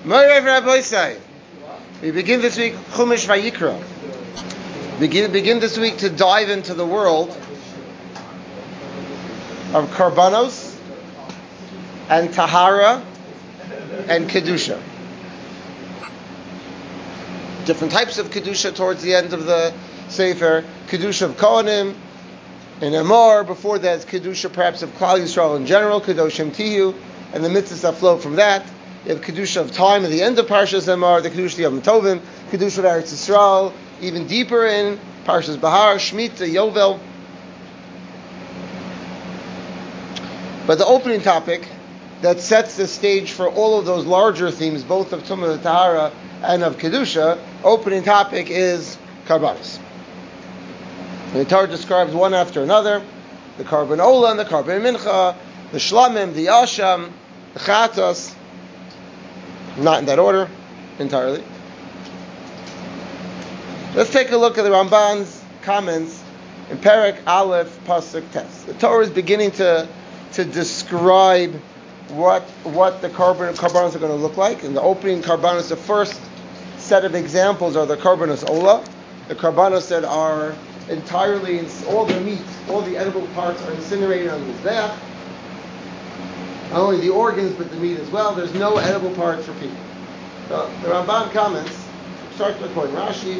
Mo'erev Rabbi Say. We begin this week Chumash Vayikra. Begin this week to dive into the world of Karbanos and Tahara and Kedusha. Different types of Kedusha towards the end of the Sefer. Kedusha of Kohanim and Emor. Before that, it's Kedusha perhaps of Klal Yisrael in general, Kedoshim Tihu, and the mitzvahs that flow from that. You have Kedusha of time at the end of Parshas Emor, the Kedusha of Yom Tovim, Kedusha of Eretz Yisrael, even deeper in Parshas Bahar, Shemitah, Yovel. But the opening topic that sets the stage for all of those larger themes, both of Tumah and Tahara and of Kedusha, opening topic is Karbanos. The Torah describes one after another, the Karban Ola and the Karban Mincha, the Shlamim, the Asham, the Chatos, not in that order entirely. Let's take a look at the Ramban's comments in Perek Aleph Pasuk Tes. The Torah is beginning to describe what the Karbanos are going to look like. In the opening Karbanos, the first set of examples are the Karbanos Ola, the Karbanos that are entirely, all the meat, all the edible parts are incinerated on the Mizbeach. Not only the organs, but the meat as well. There's no edible parts for people. So the Ramban comments, starts by quoting Rashi,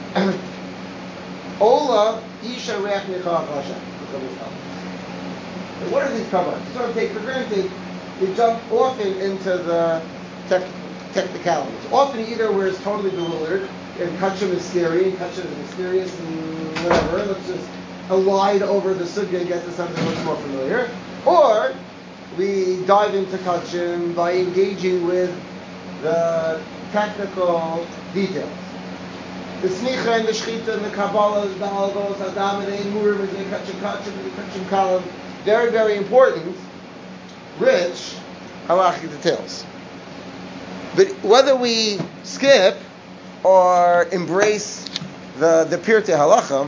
Ola Isha Reach Nichach Hashem. What are these Karbanos? You sort of take for granted, you jump often into the technicalities. Often either we're totally bewildered, and Kachim is scary, and Kachim is mysterious, and whatever, let's just elide over the sugya and get to something much more familiar. Or we dive into Kachim by engaging with the technical details. The Smicha and the Shechita and the Kabbalah, the Algos, Adam and Ein Murim, and the Kachim and the Kachim Kalam, very, very important, rich halachic details. But whether we skip or embrace the Pirtei Halacha,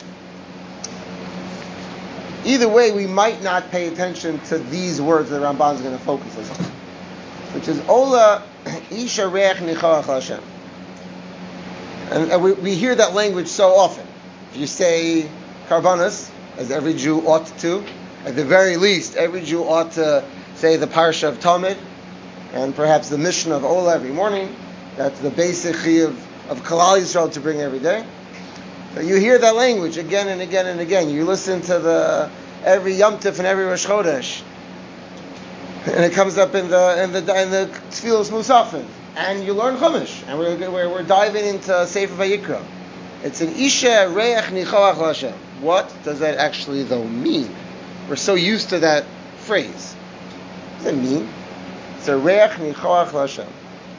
either way, we might not pay attention to these words that Ramban is going to focus us on, which is Ola Isha Reach Nichach Hashem. And we hear that language so often. If you say Karbanos, as every Jew ought to, at the very least, every Jew ought to say the Parsha of Talmud, and perhaps the mission of Ola every morning. That's the basic chiyuv of Klal Yisrael to bring every day. So you hear that language again and again and again. You listen to every Yom Tov and every Rosh Chodesh, and it comes up in the Tfilos Musafin, and you learn Chumash, and we're diving into Sefer Vayikra. It's an Isha Reach Nichoach Hashem. What does that actually though mean? We're so used to that phrase. What does it mean? It's a Reach Nichoach Hashem.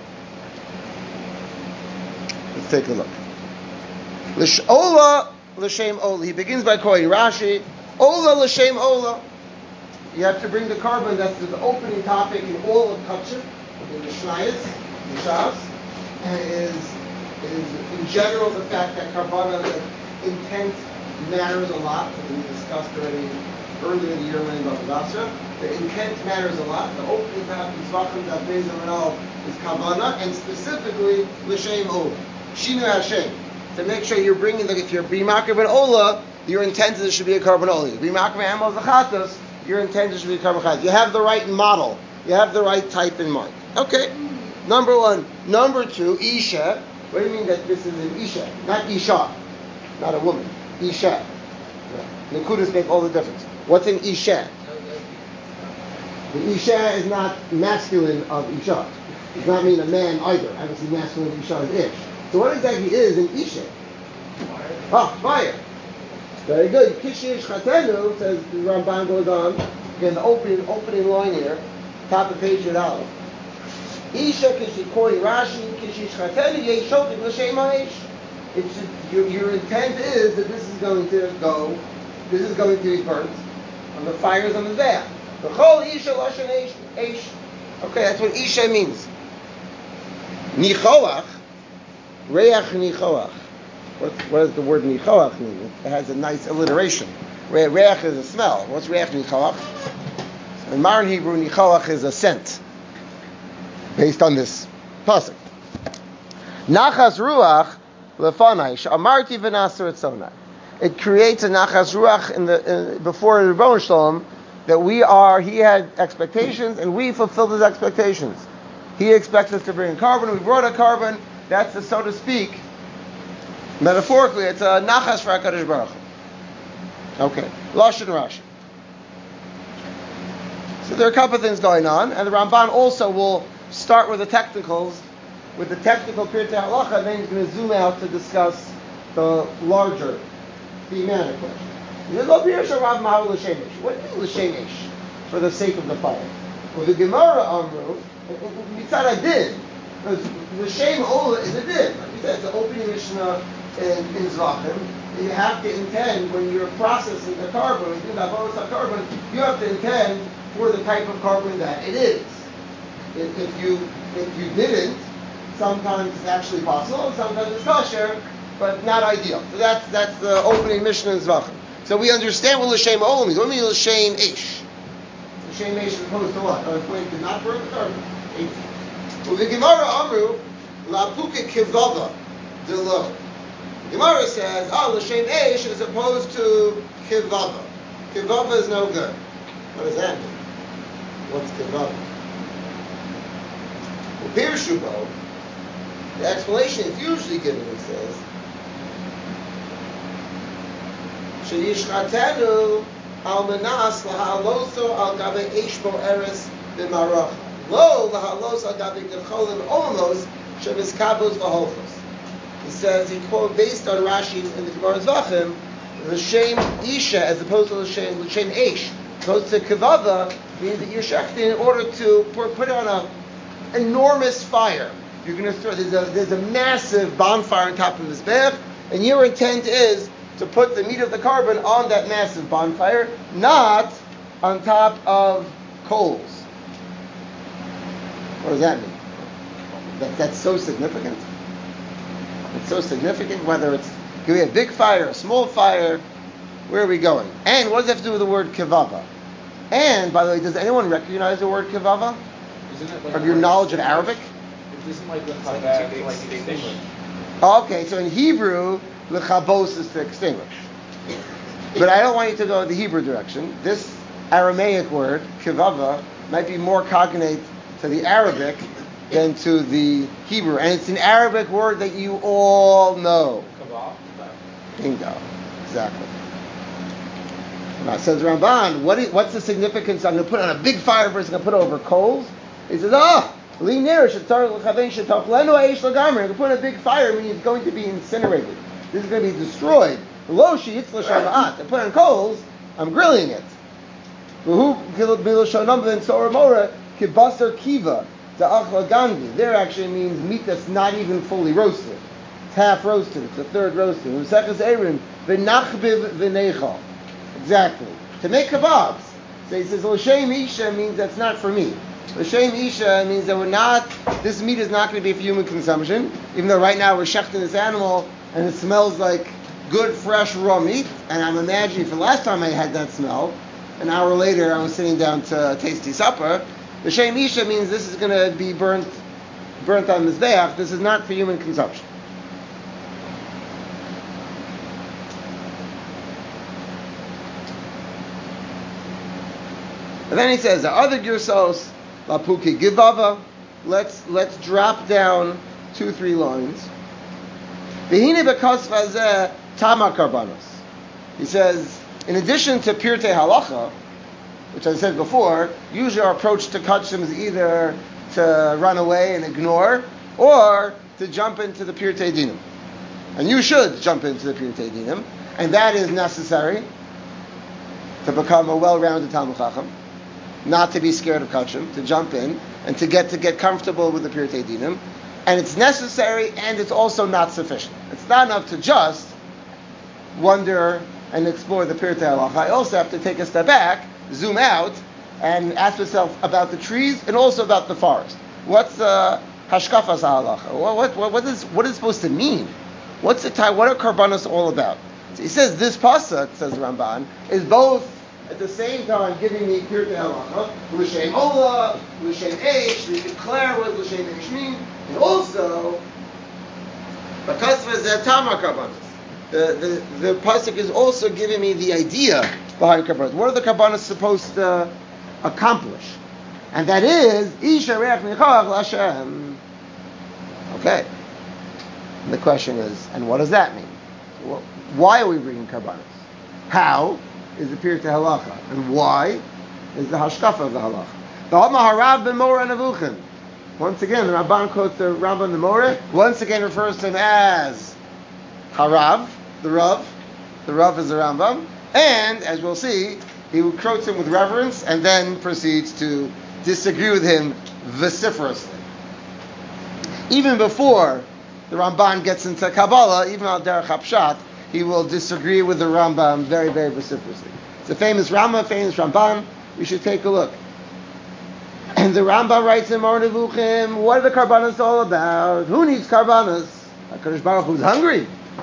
Let's take a look. Ola l'shem Ola. He begins by quoting Rashi. Ola l'shem Ola. You have to bring the carbon. That's the opening topic in all of Kachim, in the Shnayos, the Shas, and is in general the fact that Karbanos, that intent matters a lot. As we discussed already earlier in the year learning about the Vasra. The intent matters a lot. The opening topic, Zvachim Davbez Amanal, is Kavana, and specifically l'shem Ola. Shinu Hashem. To make sure you're bringing, if you're B'makar ben Ola, your intent is it should be a Karban Ola. B'makar ben Amos Zachatos, your intent is it should be a Karban Chatos. You have the right model. You have the right type in mind. Okay. Number one. Number two, Isha. What do you mean that this is an Isha? Not Isha. Not a woman. Isha. Nekudas make all the difference. What's an Isha? The Isha is not masculine of Isha. It does not mean a man either. Obviously masculine of Isha is Ish. So what exactly is an Isha? Fire. Very good. Kishish Chatenu, says the Ramban goes on. Again, the opening line here, top of page Yud. Isha Kishi Kori Rashi Kishish Chatenu Yeshotim L'Shem Ha'ish. Your intent is that this is going to be burnt on the fires on the Zeh. The whole Isha Lashon Eish. Okay, that's what Isha means. Nichoach. Reach Nichoach. What does the word Nichoach mean? It has a nice alliteration. Reach is a smell. What's Reach Nichoach? In modern Hebrew, Nichoach is a scent. Based on this pasuk. Nachas ruach lefanai she'amarti v'naser etzonai. It creates a nachas ruach before the Rebbeinu Shalom that he had expectations and we fulfilled his expectations. He expects us to bring a carbon, we brought a carbon. That's the, so to speak, metaphorically, it's a nachas for HaKadosh Baruch Hu. Okay, Lashon Rashi. So there are a couple of things going on, and the Ramban also will start with the technicals, with the technical Pirtei Halacha, and then he's going to zoom out to discuss the larger thematic question. He says, "Lo b'yirshah Rav Mahu l'shem ish." What do you mean l'shem ish? For the sake of the fire. Well, the Gemara Amru, mitzad adin, because l'shem ola is a din. Like we said, it's the opening Mishnah in Zvachim. You have to intend when you're processing the carbon, when you think about carbon, you have to intend for the type of carbon that it is. If you didn't, sometimes it's actually possible, sometimes it's kosher, but not ideal. So that's the opening Mishnah in Zvachim. So we understand what l'shem olam means. What do you mean l'shem ish? L'shem ish is opposed to what? I'm going to not burn the carbon. Well, the Gemara Amru la puke kivava delo. The Gemara says, l'shem ish as opposed to kivava. Kivava is no good. What does that mean? What's kivava? Well, Pirshubo, the explanation is usually given, he says, Sheyishchatenu al menas lahaloso al gabe eshbo eres b'maracha lo lahalos al gabe gecholim olamos shemiskabos v'holchos. He says, he quote based on Rashi in the Gemara Zvachim, l'shem isha as opposed to l'shem eish, opposed to kivava means that you're shechting in order to put it on a enormous fire. You're going to throw. There's a massive bonfire on top of this mizbeach, and your intent is to put the meat of the carbon on that massive bonfire, not on top of coals. What does that mean? That's so significant. It's so significant. Whether it's can we have a big fire, a small fire, where are we going? And what does that have to do with the word kivava? And by the way, does anyone recognize the word kivava? From your knowledge of Arabic? Isn't like extinguish. Okay, so in Hebrew, lechabos is to extinguish. But I don't want you to go the Hebrew direction. This Aramaic word, kivava, might be more cognate to the Arabic than to the Hebrew. And it's an Arabic word that you all know. Kebab? Bingo. Exactly. Now, says Ramban, what's the significance? I'm going to put on a big fire versus I'm going to put it over coals. He says, I'm going to put in a big fire, meaning it's going to be incinerated. This is going to be destroyed. To put on coals, I'm grilling it. There actually means meat that's not even fully roasted. It's half roasted. It's a third roasted. Exactly. To make kebabs. So he says, L'shem Isha means that's not for me. L'shem Isha means that this meat is not going to be for human consumption, even though right now we're shechting this animal and it smells like good, fresh, raw meat. And I'm imagining for the last time I had that smell, an hour later I was sitting down to a tasty supper. L'shem Isha means this is going to be burnt on mizbeach. This is not for human consumption. And then he says, the other girsos, lapuki givava. Let's drop down 2-3 lines. V'hine b'kosva zeh tama karbanos. He says, in addition to pirtei halacha, which I said before, usually our approach to kachim is either to run away and ignore, or to jump into the pirtei dinim. And you should jump into the pirtei dinim, and that is necessary to become a well-rounded Talmid Chacham. Not to be scared of kachim, to jump in, and to get comfortable with the pirtei dinim. And it's necessary, and it's also not sufficient. It's not enough to just wonder and explore the pirtei halacha. I also have to take a step back, zoom out, and ask myself about the trees and also about the forest. What's the hashkafas halacha? What is it supposed to mean? What are karbanos all about? So he says this pasuk, says Ramban, is both at the same time giving me Pirkei Halacha, L'Shem Ola, L'Shem Eish, to declare what L'Shem Eish mean, and also, because of the Tamar Karbanos. The pasuk is also giving me the idea behind karbanos. What are the karbanos supposed to accomplish? And that is Isharech Nichach L'Hashem. Okay. And the question is, and what does that mean? Well, why are we bringing karbanos? How is the Pirkei Halacha, and why is the hashkafa of the halacha? The Harav ben Moreh Nevuchim. Once again, the Ramban quotes the Rambam the Moreh. Once again, refers to him as Harav. The Rav is the Rambam, and as we'll see, he quotes him with reverence and then proceeds to disagree with him vociferously. Even before the Ramban gets into Kabbalah, even al derech hapshat, he will disagree with the Rambam very, very vociferously. It's a famous Rambam, famous Ramban. We should take a look. And the Rambam writes in Moreh Nevuchim, what are the karbanos all about? Who needs karbanos? HaKadosh Baruch Hu is hungry.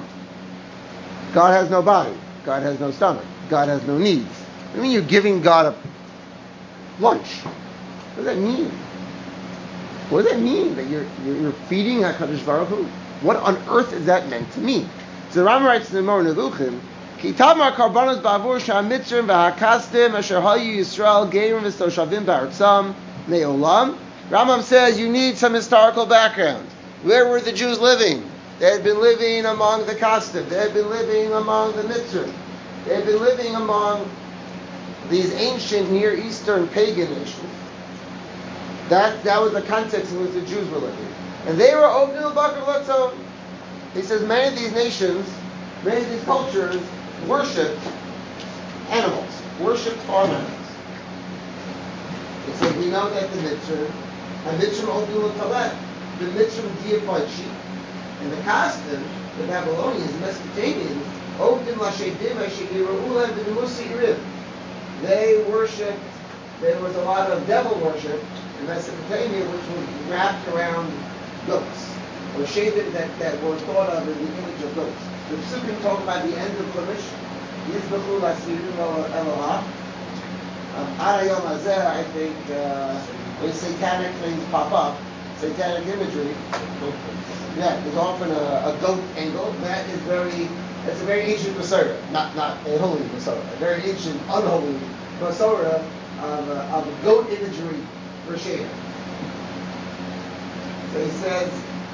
God has no body. God has no stomach. God has no needs. I mean, you're giving God a lunch. What does that mean? What does that mean that you're feeding HaKadosh Baruch Hu? What on earth is that meant to mean? So the Rambam writes in the Moreh Nevuchim, Ki tamar karbanos ba'avur sha'amitzrim v'hakastim asher hayu Yisrael geirim v'stoshavim ba'artzam ne'olam. Rambam says you need some historical background. Where were the Jews living? They had been living among the Kasdim. They had been living among the Mitzrim. They had been living among these ancient Near Eastern pagan nations. That was the context in which the Jews were living. And they were Ovnil Bakar Latzon. He says many of these nations, many of these cultures worshipped animals, worshipped farm animals. He said we know that the Mitzrim Ovnil Taleb, the Mitzrim deified sheep. And the Kasdim, the Babylonians, the Mesopotamians, they worshipped, there was a lot of devil worship in Mesopotamia which was wrapped around goats, or shaded that were thought of in the image of goats. The Psukim talk about the end of Chumash, Yizbachu Lasirim Elohah. Arayom Hazeh, I think, when satanic things pop up, satanic imagery, yeah, there's often a goat angle. That's a very ancient Masorah, not a holy Masorah, a very ancient, unholy Masorah of goat imagery for Shea. So he says,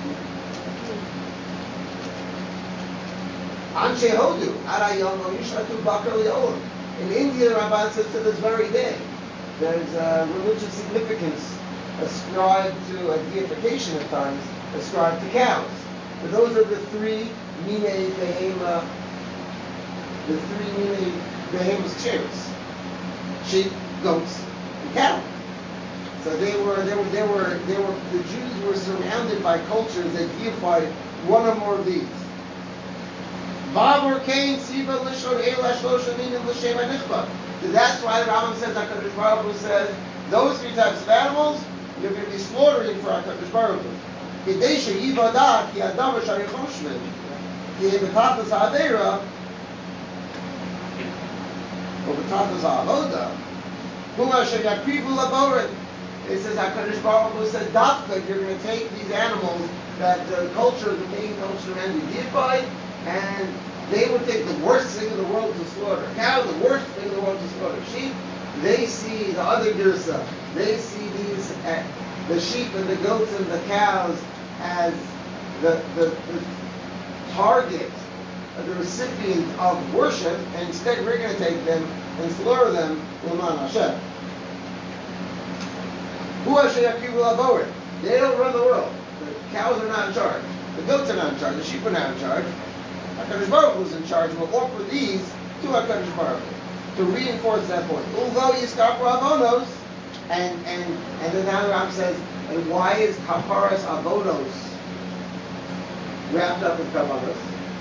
Anshe Hodu, Arayom Yishatu Bakar Le'olam. In India, the Ramban says to this very day, there's a religious significance ascribed to a deification at times, ascribed to cows. But those are the three minei behema, the three minei behemoth chairs: sheep, goats, and cattle. So the Jews were surrounded by cultures that deified one or more of these. So that's why the Rambam says, HaKadosh Baruch Hu says, those three types of animals, you're going to be slaughtering for HaKadosh Baruch Hu. Kidei sheyivadah ki adav shari choshmin ki b'tatas ha'avera or b'tatas ha'avoda hu asher yakrivu laborin. It says HaKadosh Baruch Hu said, Dafka, you're going to take these animals that the culture, the pagan culture around you deified, and they would take the worst thing in the world to slaughter. Cow, the worst thing in the world to slaughter. Sheep, they see the other girsa. They see these, the sheep and the goats and the cows as the target, the recipient of worship, and instead we're going to take them and slaughter them l'man Hashem. Hu Hashem yakivu laborim. They don't run the world. The cows are not in charge. The goats are not in charge. The sheep are not in charge. HaKadosh Baruch Hu is in charge. We'll offer these to HaKadosh Baruch Hu to reinforce that point. Although Yiskapu Avonos, and then now the Ram says, and why is Kaparas Avonos wrapped up in Kavanos?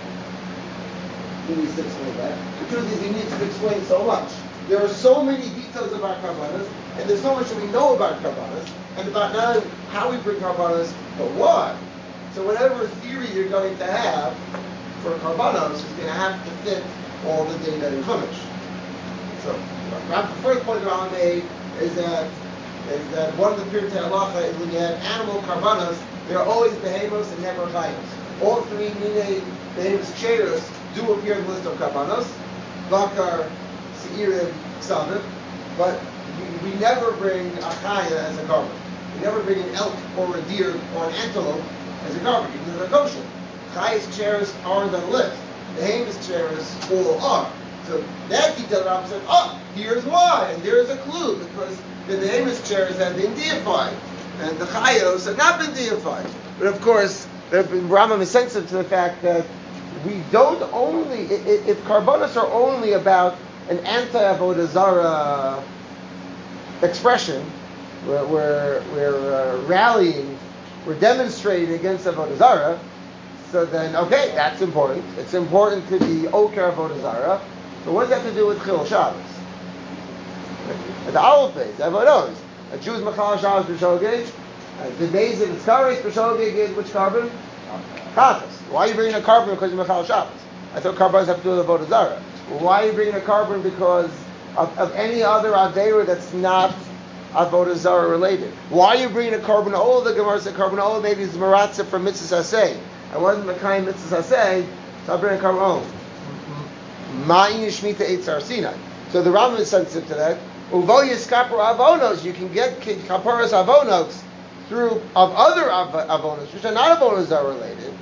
He needs to explain that. The truth is, he needs to explain so much. There are so many details about Kavanos, and there's so much that we know about Kavanos, and about not only how we bring Kavanos, but why. So whatever theory you're going to have for Karbanos is going to have to fit all the data in Chumash. So The first point that I made is that one of the Pirkei Halacha is when you have animal karbanos, there are always behemos and never chayos. All three minei behemos cheiros do appear in the list of karbanos, bakar, seirim, ksavim, but we never bring a chaya as a karban. We never bring an elk or a deer or an antelope as a karban, even though they're kosher. Chayas cheiros aren't on the list. Behemos cheiros all are. So that detail Ram said, here's why, and there's a clue, because the behemoth chairs have been deified, and the chayos have not been deified. But of course, Rambam is sensitive to the fact that we don't only, if karbanos are only about an anti-avodah zarah expression, we're rallying, we're demonstrating against avodah zarah, so then, okay, that's important. It's important to be oker avodah zarah. But what does that have to do with Chil Shabbos? At the Aleph base, everyone knows. A Jew's Machal Shabbos B'Shogeg, the days of its Kares B'Shogeg is which carbon? Chatas. Why are you bringing a carbon because of Machal Shabbos? I thought carbons have to do with Avodah Zarah. Well, why are you bringing a carbon because of any other Aveira that's not Avodah Zarah related? Why are you bringing a carbon? Oh, the Gemara said carbon. Oh, maybe it's Maratza from Mitzvah Haseh. I wasn't Makayim Mitzvah Haseh, so I'll bring a carbon home. Ma'in Shmita Eitzar Sinai. So the Rambam is sensitive to that. Uvo Yiskapur Avonos, you can get Kaparas Avonos through of other Avonos, which are not Avonos that are related,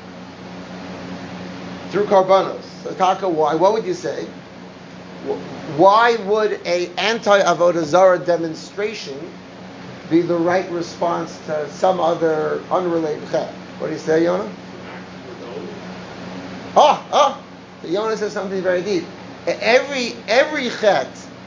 through Karbanos. So Taka, why? What would you say? Why would a anti-Avodah Zarah demonstration be the right response to some other unrelated chet? What do you say, Yonah? So Yonah says something very deep. Every chet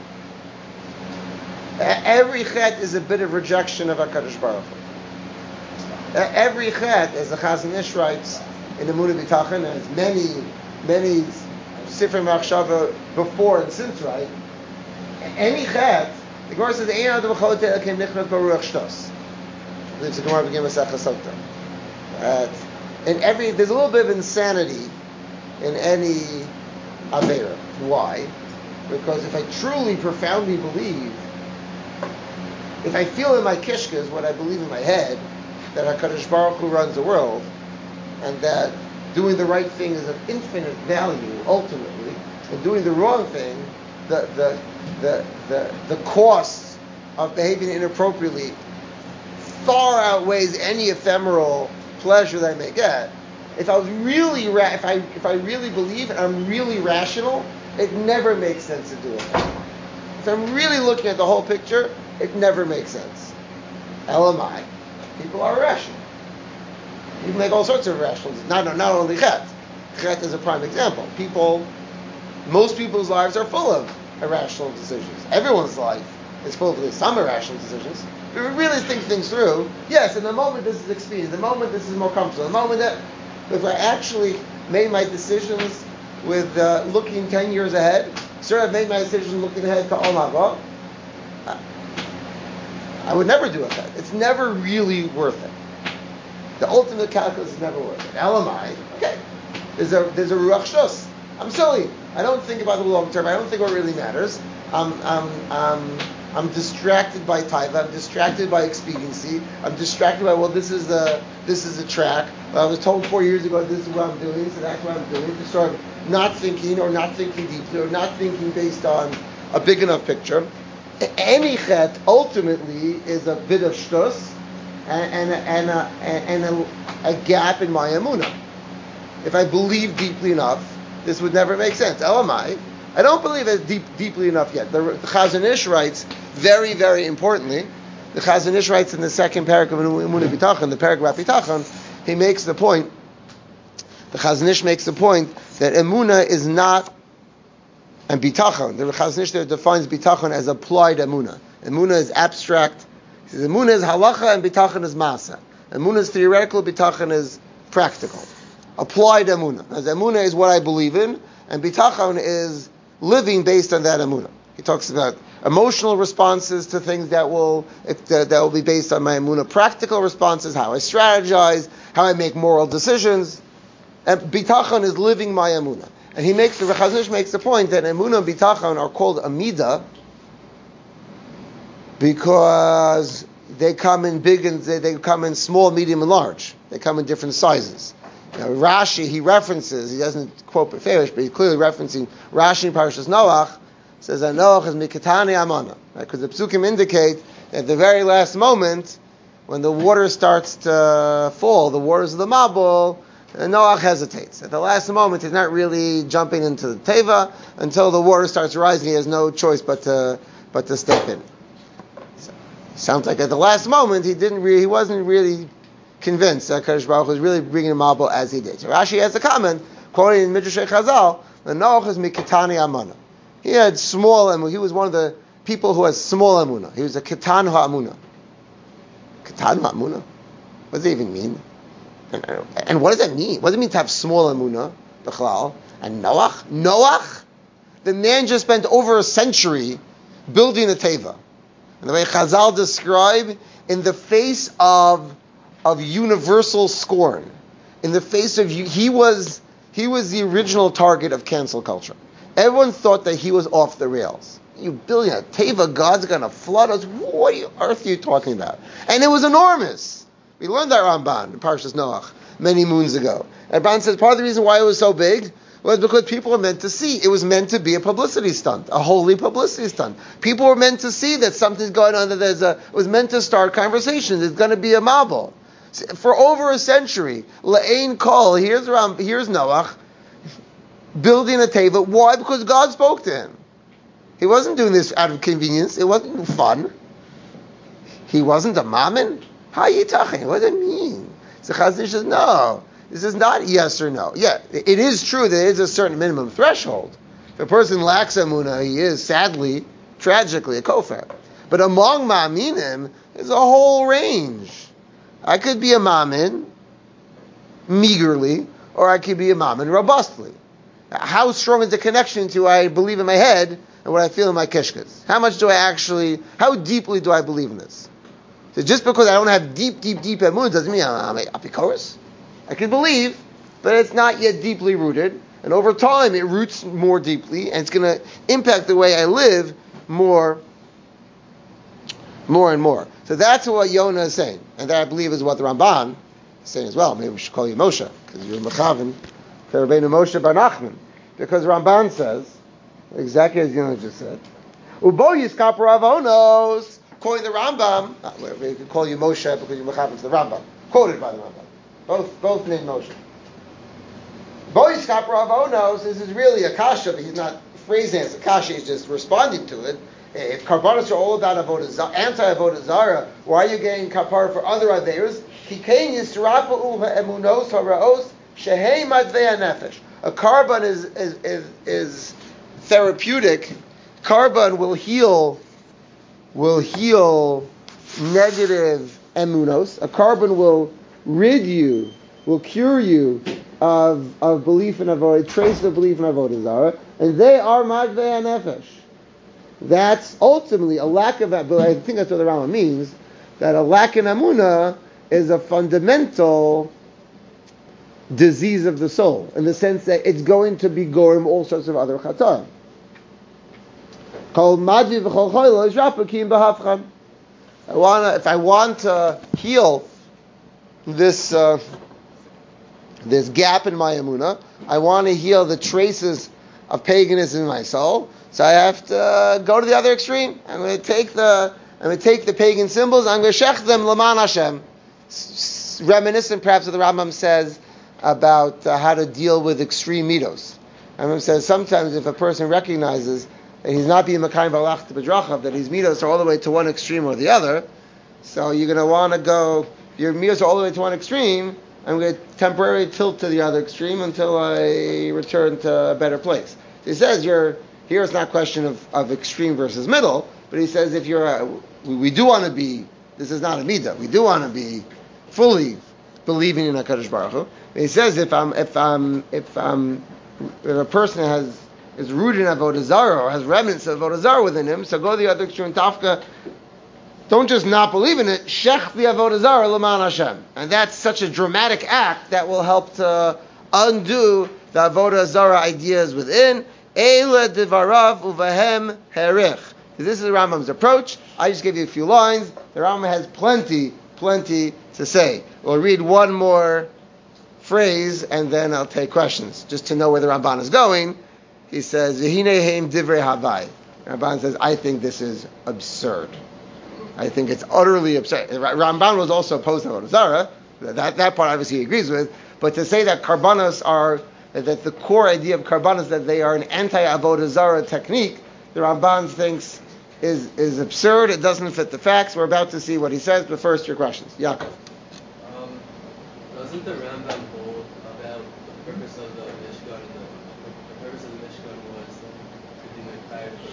is a bit of rejection of HaKadosh Baruch Hu. Every chet, as the Chazon Ish writes in the Emunah B'Tachon, as many Sifrei Machshava before and since write, any chet, the Gemara says, "Ein adam b'chol te'ekim nichnas baruch shtos." There's a Gemara begin with Masechah Sotah. There's a little bit of insanity in any Aveira. Why? Because if I truly, profoundly believe, if I feel in my kishkas what I believe in my head, that HaKadosh Baruch Hu runs the world, and that doing the right thing is of infinite value, ultimately, and doing the wrong thing, the cost of behaving inappropriately far outweighs any ephemeral pleasure that I may get. If I was really, if I really believe and I'm really rational, it never makes sense to do it. If I'm really looking at the whole picture, it never makes sense. LMI, people are irrational. People make all sorts of irrational decisions. Not only Chet. Chet is a prime example. Most people's lives are full of irrational decisions. Everyone's life is full of at least some irrational decisions. If we really think things through, yes, in the moment this is expedient, in the moment this is more comfortable, in the moment that, if I actually made my decisions with looking 10 years ahead, I've made my decisions looking ahead to Olam Haba, I would never do it. It's never really worth it. The ultimate calculus is never worth it. LMI, okay. There's a Ruach Shus. I'm silly. I don't think about the long term. I don't think what really matters. I'm distracted by taiva. I'm distracted by expediency. I'm distracted by, this is a track. I was told 4 years ago this is what I'm doing, so that's what I'm doing. Just sort of not thinking deeply, or not thinking based on a big enough picture. Any chet ultimately is a bit of shtus and a gap in my emunah. If I believe deeply enough, this would never make sense. I don't believe it deeply enough yet. The Chazon Ish writes, very, very importantly, the Chazon Ish writes in the second paragraph of Emunah B'Tachon, the paragraph B'Tachon, he makes the point, the Chazon Ish makes the point that Emunah is not, and B'Tachon, the Chazon Ish there defines B'Tachon as applied Emunah. Emunah is abstract. He says Emunah is halacha and B'Tachon is masa. Emunah is theoretical, B'Tachon is practical. Applied Emunah. As Emunah is what I believe in, and B'Tachon is living based on that emunah. He talks about emotional responses to things that will be based on my emunah. Practical responses, how I strategize, how I make moral decisions. And bitachon is living my emunah. And the Chazon Ish makes the point that emunah and bitachon are called amida because they come in big and they come in small, medium, and large. They come in different sizes. Now, Rashi, he references, he doesn't quote Beferish, but he's clearly referencing Rashi in Parashas Noach, says that Noach is Mikatani Amana. Because the Psukim indicate that at the very last moment, when the water starts to fall, the waters of the Mabul, Noach hesitates. At the last moment, he's not really jumping into the Teva until the water starts rising. He has no choice but to step in. So, sounds like at the last moment, he wasn't really convinced that Kadosh Baruch Hu was really bringing a Mabul as he did. So Rashi has a comment, quoting in Midrash Chazal, that Noach is Mikatani Amana. He had small emunah. He was one of the people who has small emunah. He was a Katan ha'amunah. Katan ha'amunah? What does it even mean? And what does that mean? What does it mean to have small emunah? B'chlal. And Noach? The man just spent over a century building a teva. And the way Chazal describe, in the face of universal scorn, in the face of he was the original target of cancel culture. Everyone thought that he was off the rails. You building a teva, God's going to flood us. What on earth are you talking about? And it was enormous. We learned that Ramban in Parshas Noach many moons ago. And Ramban says part of the reason why it was so big was because people were meant to see. It was meant to be a publicity stunt, a holy publicity stunt. People were meant to see that something's going on. That it was meant to start conversations. It's going to be a mabul. For over a century, La'ain Kol, here's Noach, building a teva. Why? Because God spoke to him. He wasn't doing this out of convenience. It wasn't fun. He wasn't a mammon. How you talking? What does it mean? So Chazon says, no, this is not yes or no. Yeah, it is true that there is a certain minimum threshold. If a person lacks emunah, he is sadly, tragically, a kofar. But among ma'aminim, there's a whole range. I could be a mammon meagerly, or I could be a mammon robustly. How strong is the connection to I believe in my head and what I feel in my kishkas? How deeply do I believe in this? So just because I don't have deep emunah doesn't mean I'm apikoros. I can believe, but it's not yet deeply rooted. And over time, it roots more deeply, and it's going to impact the way I live more and more. So that's what Yonah is saying. And that, I believe, is what the Ramban is saying as well. Maybe we should call you Moshe, because you're Mechavan, Rabbeinu Moshe Bar Nachman. Because Ramban says, exactly as Yonah just said, Ubo Yiskap Ravonos, quoting the Rambam, we could call you Moshe because you're Mechavan to the Rambam, quoted by the Rambam. Both named Moshe. Bo Yiskap Ravonos, this is really a kasha, but he's not phrasing it as a kasha, he's just responding to it. If karbanos are all about anti-avodah zara, why are you getting kapara for other averos? A carbon is therapeutic. Carbon will heal negative emunos. A carbon will cure you of belief in avodah, traces of belief in avodah zara, and they are madvei nefesh. That's ultimately a lack of, but I think that's what the Rambam means, that a lack in Amunah is a fundamental disease of the soul, in the sense that it's going to be gorim all sorts of other chatar. If I want to heal this gap in my Amunah, I want to heal the traces of paganism in my soul, so I have to go to the other extreme. I'm going to take the pagan symbols. I'm going to shech them l'man Hashem. Reminiscent, perhaps, of the Rambam says about how to deal with extreme midos. Rambam says sometimes if a person recognizes that he's not being makayim v'alach to bedrachav, that his midos are all the way to one extreme or the other, so you're going to want to go. Your midos are all the way to one extreme. I'm going to temporarily tilt to the other extreme until I return to a better place. So he says here it's not a question of extreme versus middle, but he says if we do want to be, this is not a midah, we do want to be fully believing in HaKadosh Baruch Hu. But he says if a person is rooted in Avodah Zarah or has remnants of Avodah Zarah within him, so go to the other extreme, tafka. Don't just not believe in it. Shech v'avodah zara l'man Hashem, and that's such a dramatic act that will help to undo the avodah zara ideas within. Eila devarav uvahem herich. This is the Rambam's approach. I just gave you a few lines. The Rambam has plenty to say. We'll read one more phrase and then I'll take questions, just to know where the Ramban is going. He says, V'hinehem divrei havai. Ramban says, I think this is absurd. I think it's utterly absurd. Ramban was also opposed to Avodah Zarah. That part obviously he agrees with. But to say that karbanos are, that the core idea of karbanos, that they are an anti-Avodah Zarah technique, the Ramban thinks is absurd. It doesn't fit the facts. We're about to see what he says, but first your questions. Yaakov. Doesn't the Rambam hold about the purpose of the Mishkan? The purpose of the Mishkan was to do like prior to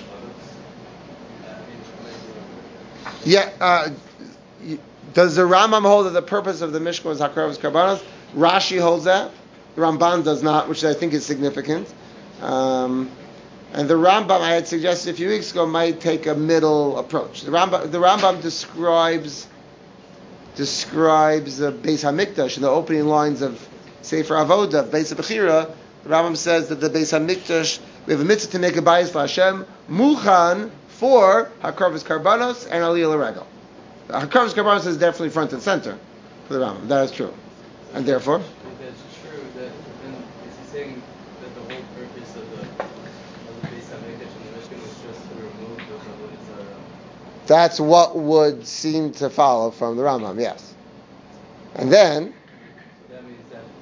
Karbanos? Does the Rambam hold that the purpose of the Mishkan was Hakrav Karbanos? Rashi holds that. The Ramban does not, which I think is significant. And the Rambam, I had suggested a few weeks ago, might take a middle approach. The Rambam describes the Beis Hamikdash in the opening lines of Sefer Avodah, Beis Bechira. The Rambam says that the Beis Hamikdash, we have a mitzvah to make a bayis for Hashem, muchan for Hakrav Karbanos and Aliyah L'Regel. Hakrav Karbanos is definitely front and center for the Rambam. That is true. And therefore? If that's true, then is he saying that the whole purpose of the Beis Hamikdash and the Mishkan was just to remove the Avodah Zarah? That's what would seem to follow from the Rambam, yes. And then? So that means that,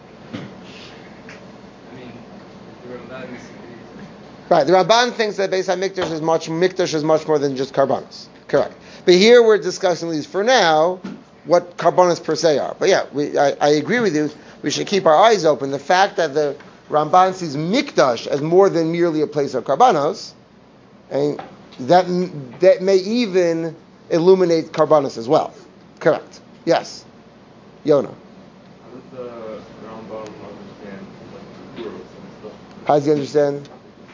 the Ramban is... Right, the Ramban thinks that Beis HaMikdash is much more than just karbanos. Correct. But here we're discussing, at least for now, what karbanos per se are. But yeah, I agree with you. We should keep our eyes open. The fact that the Ramban sees Mikdash as more than merely a place of karbanos, and that may even illuminate karbanos as well. Correct. Yes. Yona. How does the Rambam understand Bikurim and stuff? How does he understand?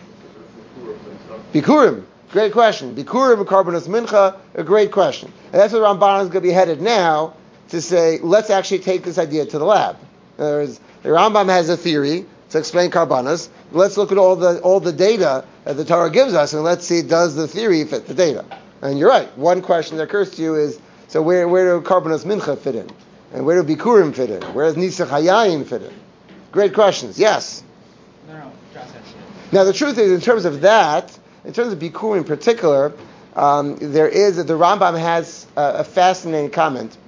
Bikurim. Great question. Bikurim, karbanos mincha, a great question. And that's what Ramban is going to be headed now to say, let's actually take this idea to the lab. In other words, the Rambam has a theory to explain karbanos. Let's look at all the data that the Torah gives us, and let's see, does the theory fit the data? And you're right. One question that occurs to you is, so where do karbanos mincha fit in? And where do bikurim fit in? Where does nisach hayayin fit in? Great questions. Yes? No, Now the truth is, in terms of bikurim in particular, the Rambam has a fascinating comment.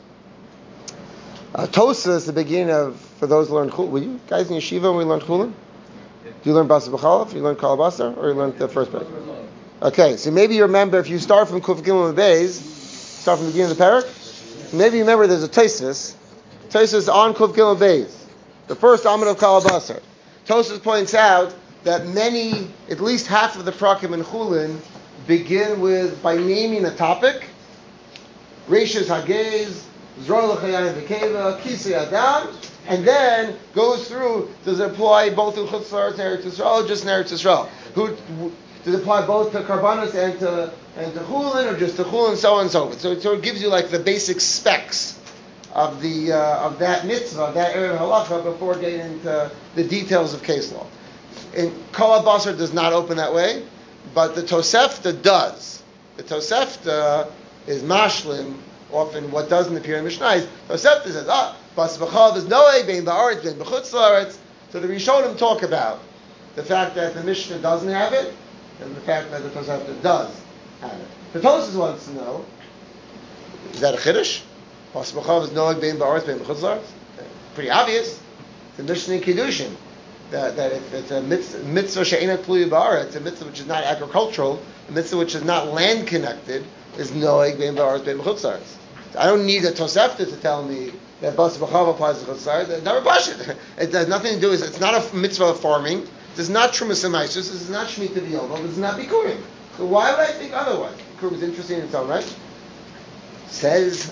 Tosas, the beginning of, for those who learn Chulin, were you guys in yeshiva when we learned Chulin? Do you learn Basa B'chalaf? You learn Kalabasar? Or you learned the first page? Okay, so maybe you remember, if you start from Kuf Gimel Beis, start from the beginning of the parak, maybe you remember there's a Tosas on Kuf Gimel Beis, the first Amud of Kalabasar. Tosas points out that at least half of the prakim in Chulin begin by naming a topic, Reishis Hagez, Zroy L'Chayayin V'Keva, Kisei Adam, and then goes through, does it apply both to Chutz La'aretz and Eretz Yisrael, or just in Eretz Yisrael? Does it apply both to Karbanos and to Chulin, or just to Chulin, so on and so forth? So it gives you like the basic specs of that mitzvah, that area of halacha, before getting into the details of case law. And Kol HaBasar does not open that way, but the Tosefta does. The Tosefta is mashlim, often what doesn't appear in Mishnah. Tosefta says, Bas B'chav is noe, bein ba'aretz, bein b'chutz la'aretz. So the Rishonim talk about the fact that the Mishnah doesn't have it, and the fact that the Tosefta does have it. The Tosefta wants to know, is that a chiddush? Bas B'chav is noe, bein ba'aretz, bein b'chutz la'aretz? Pretty obvious. The Mishnah in Kiddushin, that if it's a mitzvah she'ena tluya ba'aretz, it's a mitzvah which is not agricultural, a mitzvah which is not land connected, is noeg bein ba'aretz bein b'chutz la'aretz. I don't need a Tosefta to tell me that Bas B'chav applies to chutz la'aretz. Never brush it. It has nothing to do with. It's not a mitzvah of farming. This is not Trumas Hamaisus. This is not Shemitah V'Yovel. This is not Bikurim. So why would I think otherwise? Bikurim is interesting in its own right. Says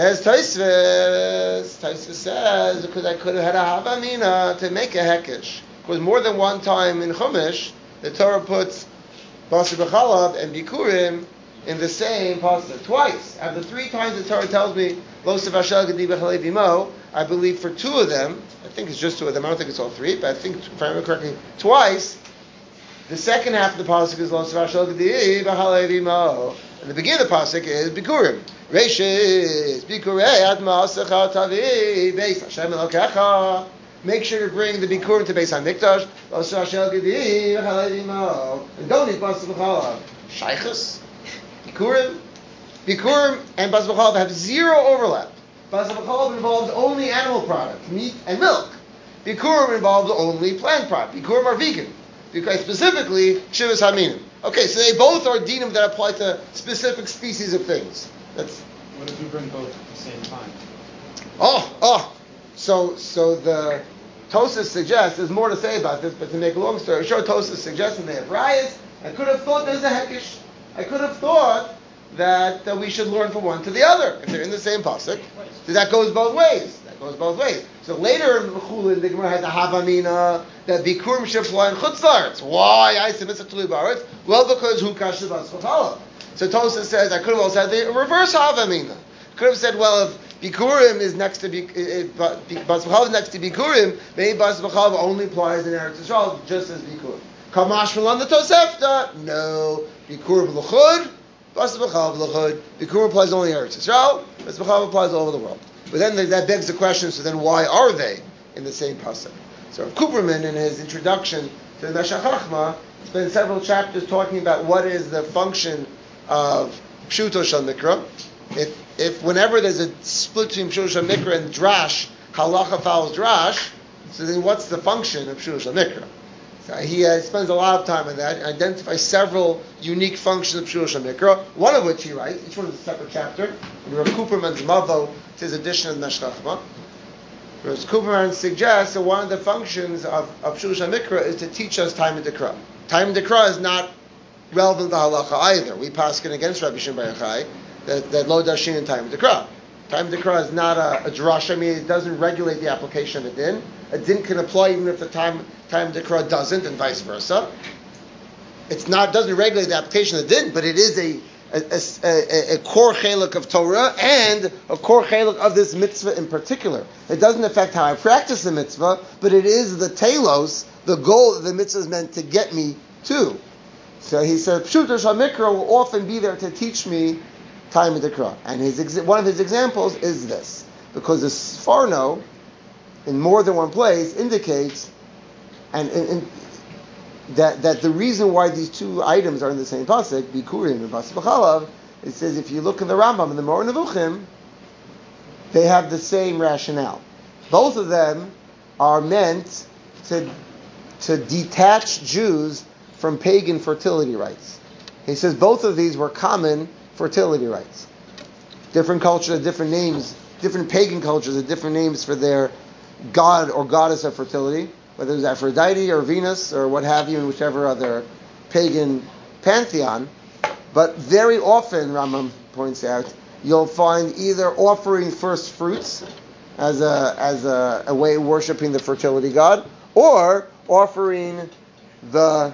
Tosfos. Tosfos says, because I could have had a Havamina to make a Hekesh. Because more than one time in Chumash, the Torah puts Basar B'chalav and Bikurim in the same pasuk twice. Out of the three times the Torah tells me Lo Sevashel Gedi B'Chalei Bimo, I believe for two of them, I think it's just two of them, I don't think it's all three, but I think, if I remember correctly, twice, The second half of the pasuk is Lo Sarashal G'di B'Halei V'Imo. And the beginning of the pasuk is Bikurim. Reishis Bikurei Ad Ma'asecha Tavi Beis Hashem Elokecha. Make sure to bring the Bikurim to Beis HaMikdash. Lo Sarashal G'di B'Halei V'Imo. And don't eat Bas B'Chalav. Shaychus. Bikurim and Bas B'Chalav have zero overlap. Bas B'Chalav involves only animal products, meat and milk. Bikurim involves only plant products. Bikurim are vegan. Because specifically, Shivas Haminim. Okay, so they both are dinim that apply to specific species of things. What if you bring both at the same time? So the Tosas suggests, there's more to say about this, but to make a long story short, Tosas suggests that they have rayas. I could have thought there's a hekish. I could have thought that we should learn from one to the other. If they're in the same pasuk, so that goes both ways. So later in Chulin, the Gemara has a Havamina that Bikurim should fly in Chutz La'aretz. Why? I said Mitzvah Tului B'Aretz. Well, because Hu Kasher Bas B'Chalav. So Tosas says, I could have also had the reverse Havamina. Could have said, well, if Bikurim is next to Bas B'Chalav is next to Bikurim, maybe Bas B'Chalav only applies in Eretz Yisrael just as Bikurim. Kamash Malan the Tosefta. No. Bikurim L'chud. Bas B'Chalav L'chud. Bikurim applies only in Eretz Yisrael. Bas B'Chalav applies all over the world. But then that begs the question, so then why are they in the same pasuk? So Kuperman, in his introduction to the Meshach Chachma, spent several chapters talking about what is the function of Pshuto Shel Mikra. If whenever there's a split between Pshuto Shel Mikra and Drash, Halacha follows Drash, so then what's the function of Pshuto Shel Mikra? So he spends a lot of time on that, identifies several unique functions of Pshuto Shel Mikra, one of which he writes, each one is a separate chapter, in Rav Kuperman's Mavo, his edition of the Meshach Chachma. Rav Kuperman suggests that one of the functions of Pshuto Shel Mikra is to teach us time and Dekra. Time and Dekra is not relevant to halacha either. We paskin against Rabbi Shimon Bar Yochai that lo dashin in time and Dekra. Time and Dekra is not a drash. I mean, it doesn't regulate the application of a din. A din can apply even if the time and Dekra doesn't, and vice versa. It doesn't regulate the application of the din, but it is a core chelek of Torah and a core chelek of this mitzvah in particular. It doesn't affect how I practice the mitzvah, but it is the telos, the goal that the mitzvah is meant to get me to. So he said, Pshuto Shel Mikra will often be there to teach me time and Dekra. And one of his examples is this, because the Sforno, in more than one place, indicates and that the reason why these two items are in the same pasuk, Bikurim and Bas B'Chalav, it says if you look in the Rambam and the Moreh Nevuchim, they have the same rationale. Both of them are meant to detach Jews from pagan fertility rites. He says both of these were common fertility rites. Different cultures have different names, different pagan cultures have different names for their god or goddess of fertility, whether it's Aphrodite or Venus or what have you, in whichever other pagan pantheon. But very often, Rambam points out, you'll find either offering first fruits as a way of worshiping the fertility god, or offering the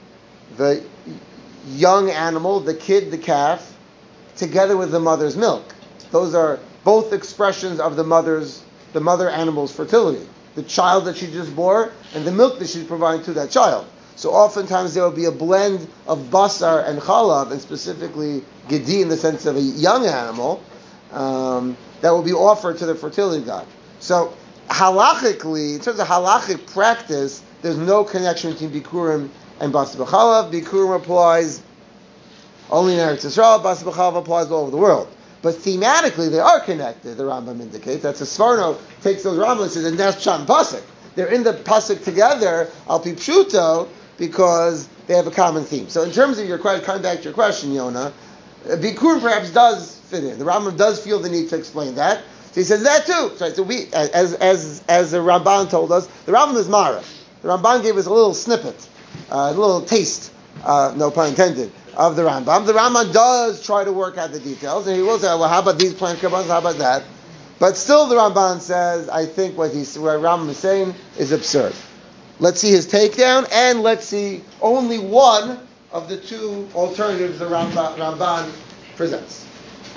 young animal, the kid, the calf, together with the mother's milk. Those are both expressions of the mother animal's fertility. The child that she just bore and the milk that she's providing to that child. So oftentimes there will be a blend of basar and chalav, and specifically gedi in the sense of a young animal, that will be offered to the fertility god. So halachically, in terms of halachic practice, there's no connection between Bikurim and Bas B'Chalav. Bikurim applies only in Eretz Yisrael, Bas B'Chalav applies all over the world. But thematically, they are connected, the Rambam indicates. That's a Sforno takes those Rambam and says, and that's Pshat and Pasuk. They're in the Pasuk together, al pi pshuto, because they have a common theme. So in terms of your question, coming back to your question, Yonah, Bikurim perhaps does fit in. The Rambam does feel the need to explain that. So he says that too. So we, as the Ramban told us, the Rambam is Mara. The Ramban gave us a little snippet, a little taste, no pun intended, of the Rambam. The Rambam does try to work out the details, and he will say, well, how about these plant korbanos, how about that? But still the Ramban says, I think what Rambam is saying is absurd. Let's see his takedown, and let's see only one of the two alternatives the Ramban presents.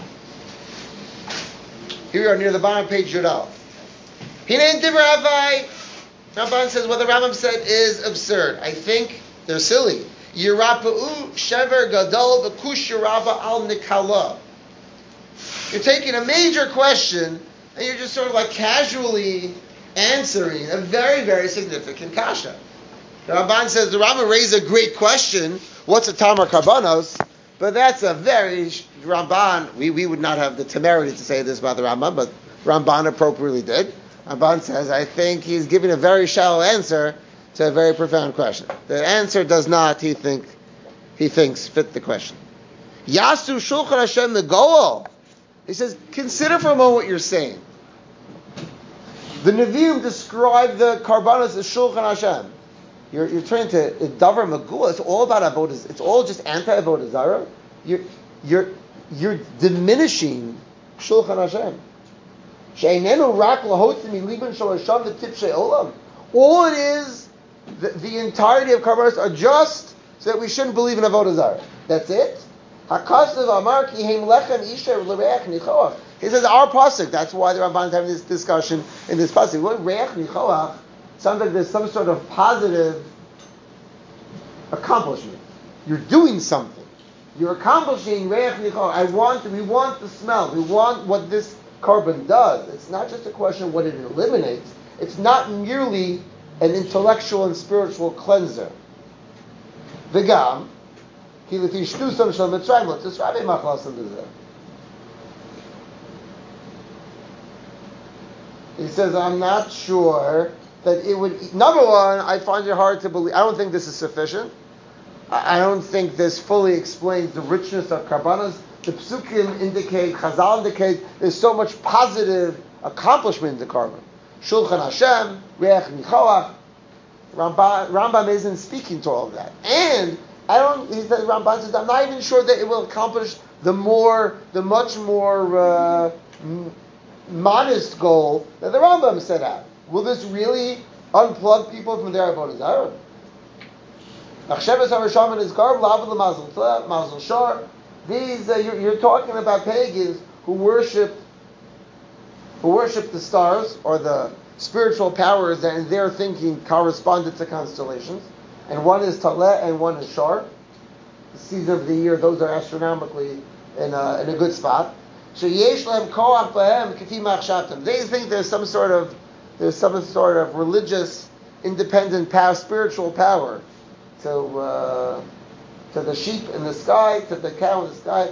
Here we are near the bottom page, Yudal. Ramban says what the Rambam said is absurd. I think They're silly. Yirapa'u shever gadol v'kush yiraba al nikala. You're taking a major question and you're just sort of like casually answering a very, very significant kasha. The Ramban says the Rambam raised a great question. What's a Tamar Karbanos? But that's a very Ramban. We would not have the temerity to say this about the Ramban, but Ramban appropriately did. Ramban says, I think he's giving a very shallow answer to a very profound question. The answer does not, he thinks, fit the question. Yasu Shulchan Hashem the Goel. He says, consider for a moment what you're saying. The Nevi'im describe the Karbanos as Shulchan Hashem. You're trying to davar magula. It's all about avodah. It's all just anti-avodah zara. You're diminishing Shulchan Hashem. She'einenu rak lahotzim miliban shel Hashem v'tipshei olam. All it is, the entirety of Karbanos are just so that we shouldn't believe in avodah zara. That's it. Hakasav amar ki heim lechem isher l'reach nichoach. He says our pasuk. That's why the Ramban is having this discussion in this pasuk. What reach nichoach? Sounds like there's some sort of positive accomplishment. You're doing something. You're accomplishing reich nichoach. We want the smell. We want what this carbon does. It's not just a question of what it eliminates. It's not merely an intellectual and spiritual cleanser. V'gam ki lefi shtusam shel mitzrayim lo tisrabe machlasan b'zeh. He says, I'm not sure that it would. Number one, I find it hard to believe. I don't think this is sufficient. I don't think this fully explains the richness of Karbanos. The Psukim indicate, Chazal indicate, there's so much positive accomplishment in the carbon. Shulchan Hashem, Reach Nichoach. Rambam isn't speaking to all of that. And Rambam says, I'm not even sure that it will accomplish the much more modest goal that the Rambam set out. Will this really unplug people from their avodah zarah? These you're talking about pagans who worship the stars or the spiritual powers that in their thinking corresponded to constellations, and one is Taleh and one is Shar. The season of the year, those are astronomically in a good spot. They think there's some sort of religious, independent power, spiritual power to the sheep in the sky, to the cow in the sky.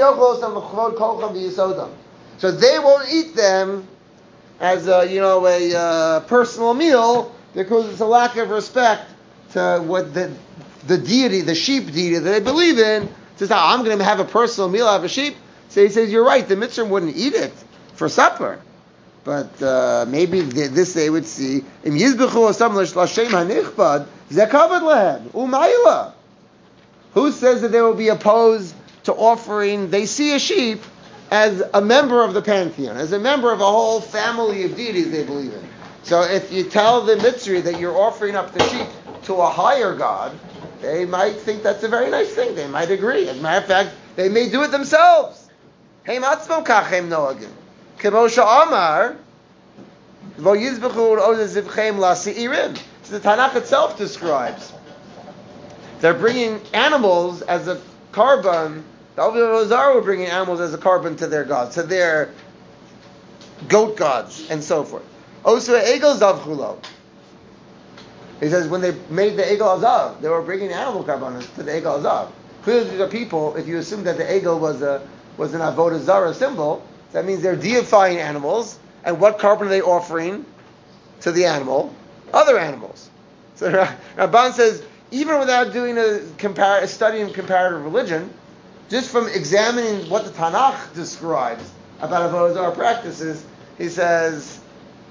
So they won't eat them as a personal meal because it's a lack of respect to what the deity, the sheep deity that they believe in. Says, I'm going to have a personal meal out of a sheep. So he says, you're right, the Mitzrayim wouldn't eat it for supper. But maybe this they would see. Im yizbechu osam l'shem hanichbad zekavad lehem umayla. Who says that they will be opposed to offering? They see a sheep as a member of the pantheon, as a member of a whole family of deities they believe in. So if you tell the Mitzri that you're offering up the sheep to a higher god, they might think that's a very nice thing. They might agree. As a matter of fact, they may do it themselves. Heim atzmam kachem noagim. Kemosha Amar, Vo Yizbechu Ozezivchem Lasi'irim. So the Tanakh itself describes they're bringing animals as a carbon. The Avodah Zarah were bringing animals as a carbon to their gods, to their goat gods, and so forth. Also, Egel Zavchulo. He says when they made the Egel Azav, they were bringing animal carbonas to the Egel Azav. Clearly, these are people. If you assume that the Egel was an Avodah Zarah symbol, that means they're deifying animals. And what carbon are they offering to the animal? Other animals. So Ramban says, even without doing a study in comparative religion, just from examining what the Tanakh describes about Avodah Zarah practices, he says,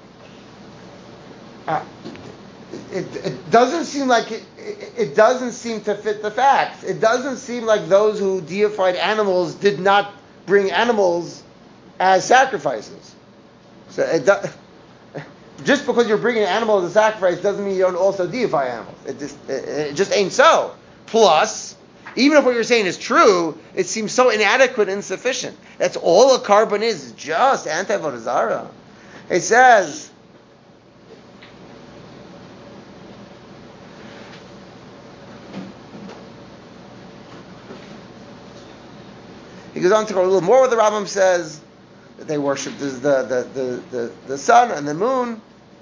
it doesn't seem like it doesn't seem to fit the facts. It doesn't seem like those who deified animals did not bring animals as sacrifices. So just because you're bringing an animal as a sacrifice doesn't mean you don't also deify animals. It just ain't so. Plus, even if what you're saying is true, it seems so inadequate and insufficient. That's all a carbon is just anti-Avodah Zarah. It says, He goes on to go a little more what the Rambam says, that they worship the sun and the moon.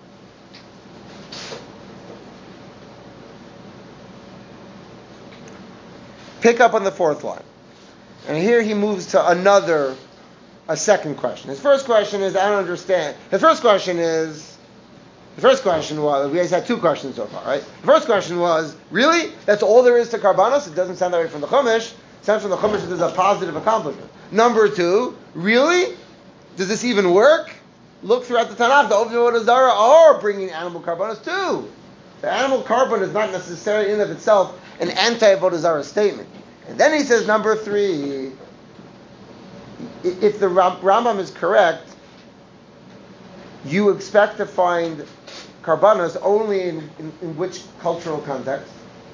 Pick up on the fourth line. And here he moves to a second question. His first question is, I don't understand. The first question was, we guys had two questions so far, right? The first question was, really? That's all there is to Karbanos? It doesn't sound that way from the Chumash. It sounds from the Chumash that there's a positive accomplishment. Number two, really? Does this even work? Look throughout the Tanakh, the Avodah Zarah are bringing animal Karbanos too. The animal Karban is not necessarily in and of itself an anti-Avodah Zarah statement. And then he says, number three, if the Rambam is correct, you expect to find Karbanos only in which cultural context?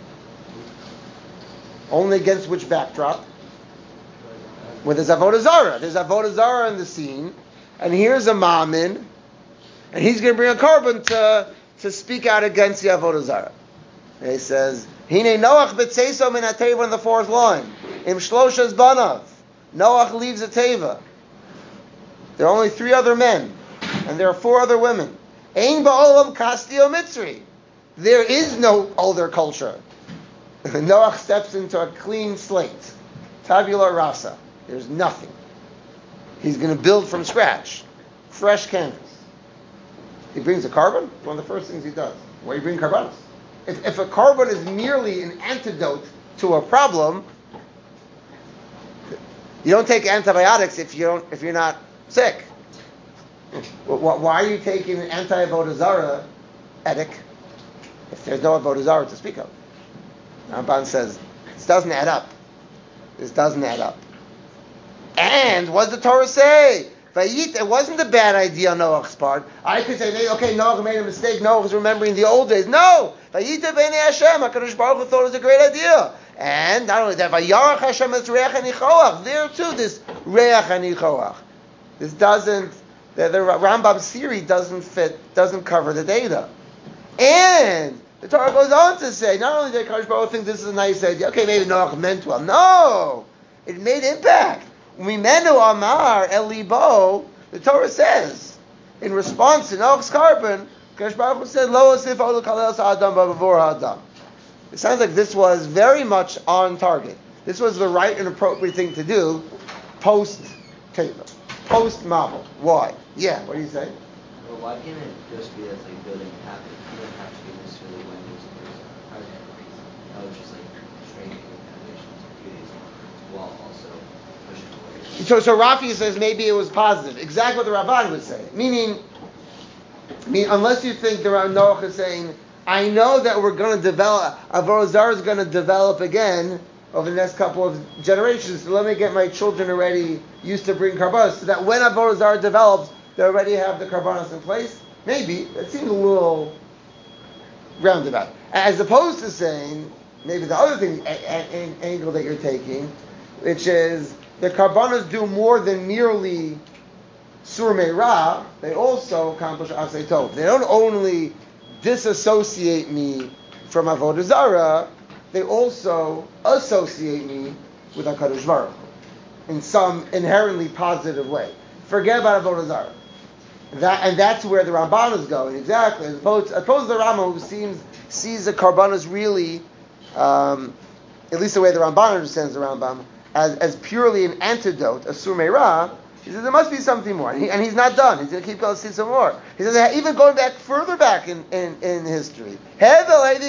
Only against which backdrop? Where there's Avodah Zarah. There's Avodah Zarah in the scene, and here's a Ma'amin, and he's going to bring a Karban to speak out against the Avodah Zarah. And he says, Hine Noach b'tzeiso min ha-teva in the fourth line. Im shloshas banav. Noach leaves a teva. There are only 3 other men, and there are 4 other women. Ein ba'olam kastio mitzri. There is no older culture. Noach steps into a clean slate. Tabula rasa. There's nothing. He's going to build from scratch. Fresh canvas. He brings a Karban. It's one of the first things he does. Why do you bring Karbanos? If a Karban is merely an antidote to a problem, you don't take antibiotics if you're not sick. Why are you taking an anti-Avodah Zarah edik if there's no Avodah Zarah to speak of? Ramban says, this doesn't add up. This doesn't add up. And what does the Torah say? It wasn't a bad idea on Noach's part. I could say, okay, Noach made a mistake. Noach was remembering the old days. No! Vayita b'nei Hashem. HaKadosh Baruch Hu thought it was a great idea. And not only that, Vayarach Hashem es reach anichoach. There too, this reach anichoach. This doesn't, the Rambam's theory doesn't cover the data. And the Torah goes on to say, not only did HaKadosh Baruch Hu think this is a nice idea, okay, maybe Noach meant well. No! It made impact. Mimenu Amar Elibo, the Torah says, in response to Noach's Karban, HaKadosh Baruch Hu said, Lo osif ol kalel sa'adam b'avor ha'adam. It sounds like this was very much on target. This was the right and appropriate thing to do post-Teva, post-Mabel. Why? Yeah, what do you say? Well, why can't it just be that's like building habit? You don't have to be necessarily when there's a present reason. That was just like strengthening the foundations of Judaism while also pushing away. So Rafi says maybe it was positive. Exactly what the Ramban would say. Meaning, unless you think the Noach is saying, I know that we're going to develop, Avodah Zarah is going to develop again over the next couple of generations, so let me get my children already used to bring Karbanos, so that when Avodah Zarah develops, they already have the Karbanos in place. Maybe. That seems a little roundabout. As opposed to saying, maybe the other thing, angle that you're taking, which is, the Karbanos do more than merely Sur Meirah, they also accomplish Asay Tov. They don't only disassociate me from Avodah Zarah, they also associate me with HaKadosh Baruch Hu in some inherently positive way. Forget about Avodah Zarah. That's where the Ramban is going, exactly. As opposed to the Rambam, who sees the Karbanos really, at least the way the Ramban understands the Rambam, as purely an antidote, a Sur Meirah. He says there must be something more, and he's not done. He's going to keep going to see some more. He says even going back further back in history. Cain's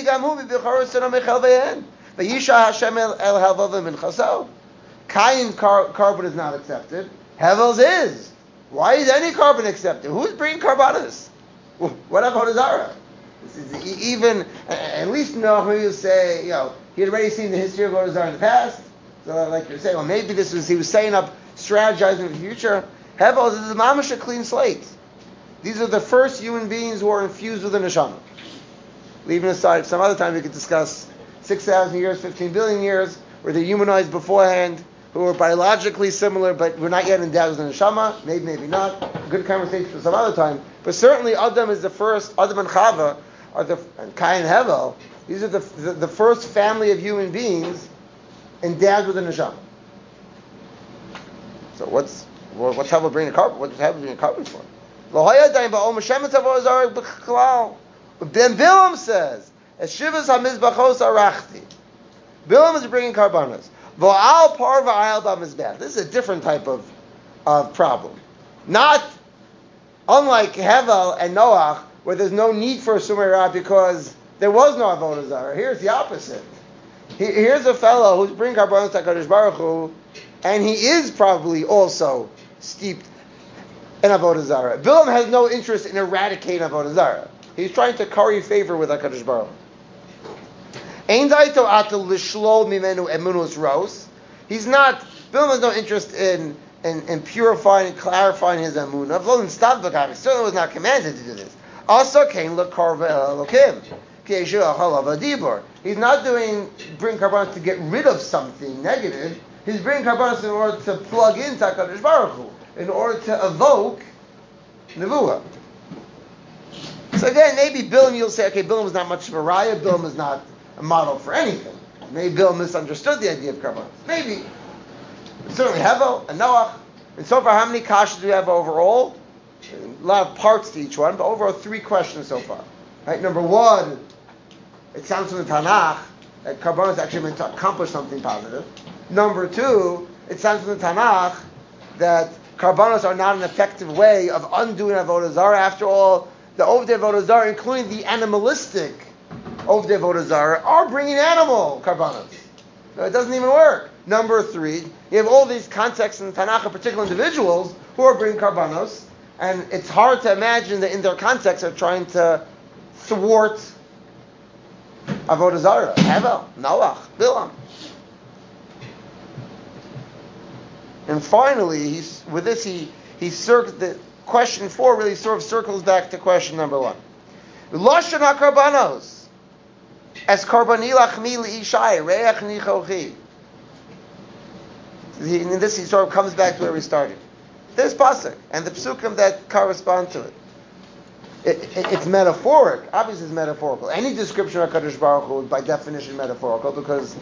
Karban is not accepted. Hevel's is. Why is any Karban accepted? Who's bringing Karbanos? What about Avodah Zarah? Even at least Noach will say, he had already seen the history of Avodah Zarah in the past. So, like you're saying, maybe he was setting up, strategizing for the future. Hevel is a mamash, a clean slate. These are the first human beings who are infused with a neshama. Leaving aside, some other time we could discuss 6,000 years, 15 billion years, where they're humanized beforehand, who are biologically similar, but we're not yet endowed with a neshama. Maybe, maybe not. A good conversation for some other time. But certainly, Adam is the first. Adam and Chava and Cain and Hevel. These are the first family of human beings endowed with a neshama. So what's Hevel bringing a carbon? What's Hevel bringing a carbon for? Then Bilam says, "Eshivas hamizbachos arachti." Bilam is bringing karbanos. V'al parva ayal b'mizbech. This is a different type of problem. Not unlike Hevel and Noach, where there's no need for a sumerah because there was no avodah zarah. Here's the opposite. Here's a fellow who's bringing karbanos to HaKadosh Baruch Hu, and he is probably also steeped in avodah zarah. Bilam has no interest in eradicating avodah zarah. He's trying to curry favor with HaKadosh Baruch Hu. Ein daito atul lishlol mimenu emunus ros. Bilam has no interest in purifying and clarifying his emunah. V'lo stop v'gav. He certainly was not commanded to do this. Also came lekarva elokim. He's not bring karbanos to get rid of something negative. He's bringing karbanos in order to plug into HaKadosh Baruch Hu, in order to evoke nevuah. So again, maybe Bilam, you'll say, okay, Bilam was not much of a raya. Bilam is not a model for anything. Maybe Bilam misunderstood the idea of karbanos. Maybe. Certainly Hevel and Noach. And so far, how many kashas do we have overall? A lot of parts to each one, but overall 3 questions so far. Right? Number 1, it sounds from the Tanakh that karbanos actually meant to accomplish something positive. Number 2, it sounds from the Tanakh that karbanos are not an effective way of undoing avodah zarah. After all, the Ovdei avodah zarah, including the animalistic Ovdei avodah zarah, are bringing animal karbanos. So it doesn't even work. Number 3, you have all these contexts in the Tanakh of particular individuals who are bringing karbanos, and it's hard to imagine that in their context are trying to thwart avodah zarah. Hevel, Noach, Bilam. And finally, he the question 4 really sort of circles back to question number 1. Lashon hakarbanos as karbani lachmi liishai reach nichochi. In this, he sort of comes back to where we started. There's pasuk and the psukim that correspond to it. It's metaphoric. Obviously, it's metaphorical. Any description of HaKadosh Baruch Hu is by definition metaphorical because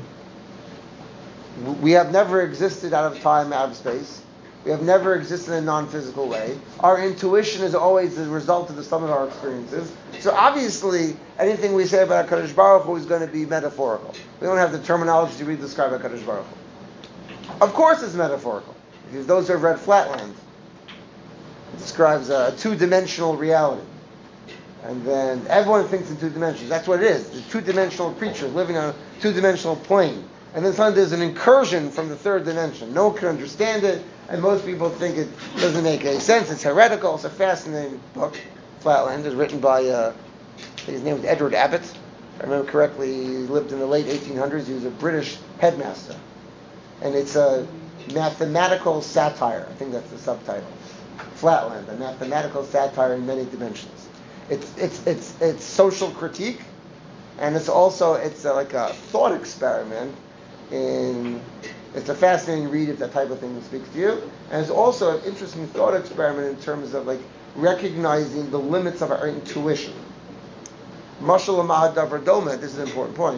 we have never existed out of time, out of space. We have never existed in a non-physical way. Our intuition is always the result of the sum of our experiences. So obviously, anything we say about HaKadosh Baruch Hu is going to be metaphorical. We don't have the terminology to really describe HaKadosh Baruch Hu. Of course it's metaphorical. Because those who have read Flatland, it describes a 2-dimensional reality. And then everyone thinks in 2 dimensions. That's what it is. It's 2-dimensional creatures living on a 2-dimensional plane. And then suddenly there's an incursion from the 3rd dimension. No one can understand it, and most people think it doesn't make any sense. It's heretical. It's a fascinating book. Flatland is written by, his name was Edward Abbott. If I remember correctly, he lived in the late 1800s. He was a British headmaster. And it's a mathematical satire. I think that's the subtitle. Flatland, a mathematical satire in many dimensions. It's social critique, and it's also like a thought experiment. It's a fascinating read if that type of thing speaks to you, and it's also an interesting thought experiment in terms of like recognizing the limits of our intuition. Mashal Mahadavar Doma. This is an important point.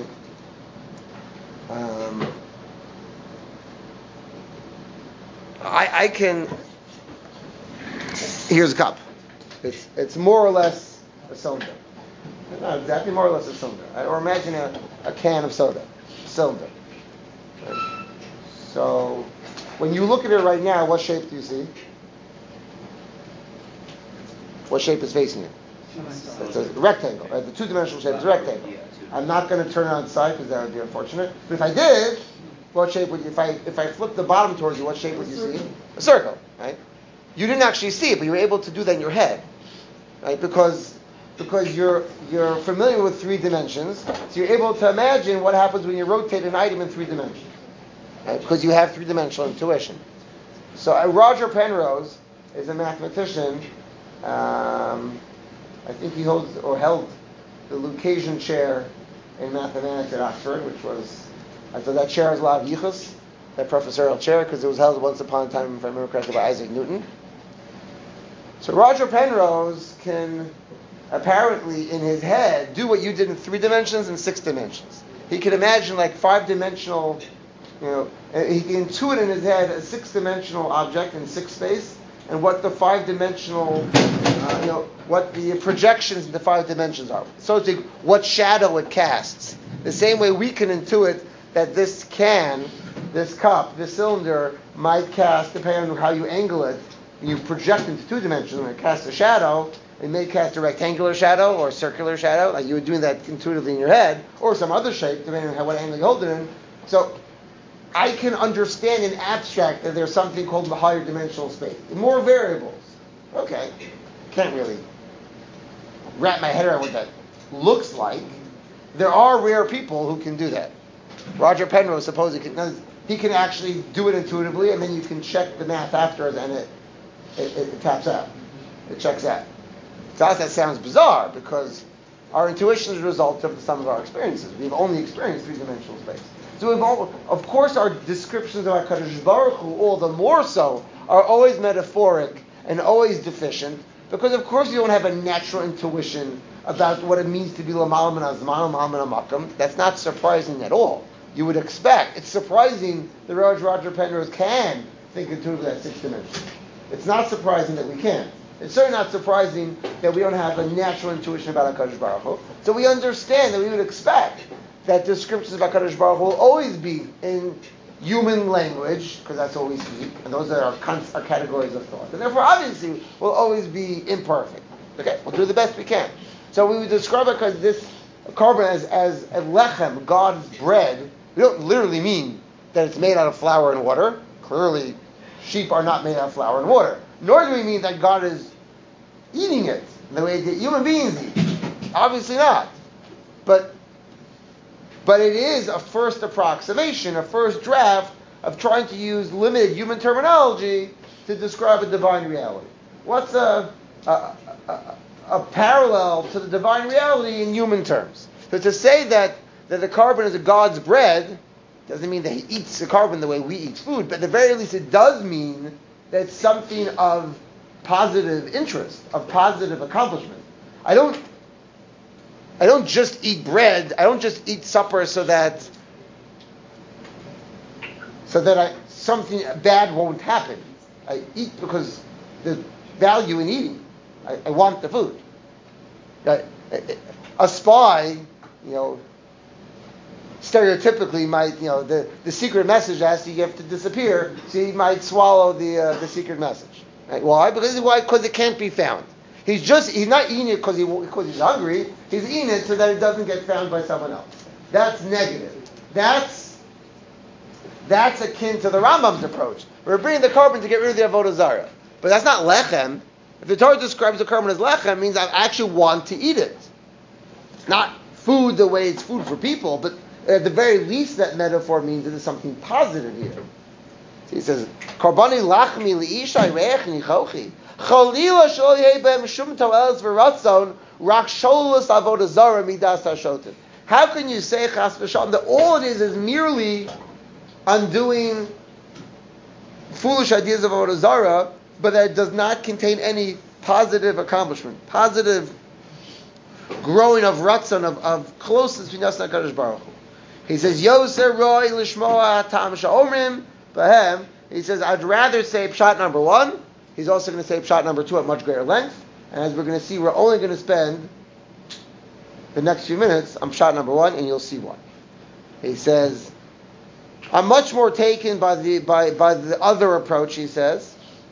I can. Here's a cup. It's more or less a cylinder. Not exactly, more or less a cylinder. Or imagine a can of soda. Cylinder. Right? So, when you look at it right now, what shape do you see? What shape is facing you? It's a rectangle. Right? The 2-dimensional shape is a rectangle. I'm not going to turn it on its side because that would be unfortunate. But if I did, what shape would you? If I flip the bottom towards you, what shape would you see? A circle, right? You didn't actually see it, but you were able to do that in your head, right? Because you're familiar with 3 dimensions, so you're able to imagine what happens when you rotate an item in 3 dimensions, right? Because you have 3-dimensional intuition. So Roger Penrose is a mathematician. I think he held the Lucasian chair in mathematics at Oxford, which was. So that chair has a lot of yichus, that professorial chair, because it was held once upon a time, if I remember correctly, by Isaac Newton. So Roger Penrose can apparently, in his head, do what you did in 3 dimensions and 6 dimensions. He can imagine like 5-dimensional He can intuit in his head a 6-dimensional object in 6 space, and what the 5-dimensional, what the projections in the 5 dimensions are. So to speak, what shadow it casts. The same way we can intuit that this can, this cup, this cylinder might cast, depending on how you angle it, you project into 2 dimensions, when it casts a shadow, it may cast a rectangular shadow or a circular shadow, like you were doing that intuitively in your head, or some other shape, depending on what angle you hold it in. So I can understand in abstract that there's something called the higher dimensional space. More variables. Okay. Can't really wrap my head around what that looks like. There are rare people who can do that. Roger Penrose supposedly he can actually do it intuitively, and then you can check the math afterwards, and it taps out. It checks out. To us that sounds bizarre, because our intuition is a result of the sum of our experiences. We've only experienced 3-dimensional space. So of course our descriptions of HaKadosh Baruch Hu, all the more so, are always metaphoric and always deficient, because of course you don't have a natural intuition about what it means to be Lamal Min Hazman, Lamal Min HaMakom. That's not surprising at all. You would expect. It's surprising that Roger Penrose can think intuitively that 6 dimensions. It's not surprising that we can't. It's certainly not surprising that we don't have a natural intuition about HaKadosh Baruch Hu. So we understand that we would expect that descriptions of HaKadosh Baruch Hu will always be in human language, because that's what we speak, and those are our categories of thought. And therefore, obviously, will always be imperfect. Okay, we'll do the best we can. So we would describe it because this carbon as a lechem, God's bread. We don't literally mean that it's made out of flour and water. Clearly, sheep are not made out of flour and water. Nor do we mean that God is eating it the way that human beings eat. Obviously not. But it is a first approximation, a first draft of trying to use limited human terminology to describe a divine reality. What's a parallel to the divine reality in human terms? So to say that the carbon is a God's bread doesn't mean that he eats the carbon the way we eat food, but at the very least it does mean that it's something of positive interest, of positive accomplishment. I don't just eat bread. I don't just eat supper so that something bad won't happen. I eat because there's value in eating. I want the food. A spy, stereotypically might, the secret message asks you have to disappear, so he might swallow the secret message. Right? Why? Because it can't be found. He's not eating it because he's hungry. He's eating it so that it doesn't get found by someone else. That's negative. That's akin to the Rambam's approach. We're bringing the carbon to get rid of the avodah zarah, but that's not lechem. If the Torah describes the carbon as lechem, it means I actually want to eat it. It's not food the way it's food for people, but at the very least, that metaphor means that there's something positive here. So he says, "Karbani lachmi liishai reich nichochi chalila shol yeh behem shum toeles v'ratzon rak sholos avodah zarah midas hashotim." How can you say chas v'shalom that all it is merely undoing foolish ideas of avodah zarah, but that it does not contain any positive accomplishment, positive growing of ratzon, of closeness between us and HaKadosh Baruch Hu? He says, Yoser roi lishmoa tam sha'omrim bahem. He says, I'd rather say pshat number 1. He's also going to say pshat number 2 at much greater length. And as we're going to see, we're only going to spend the next few minutes on pshat number 1, and you'll see why. He says, I'm much more taken by the other approach, he says.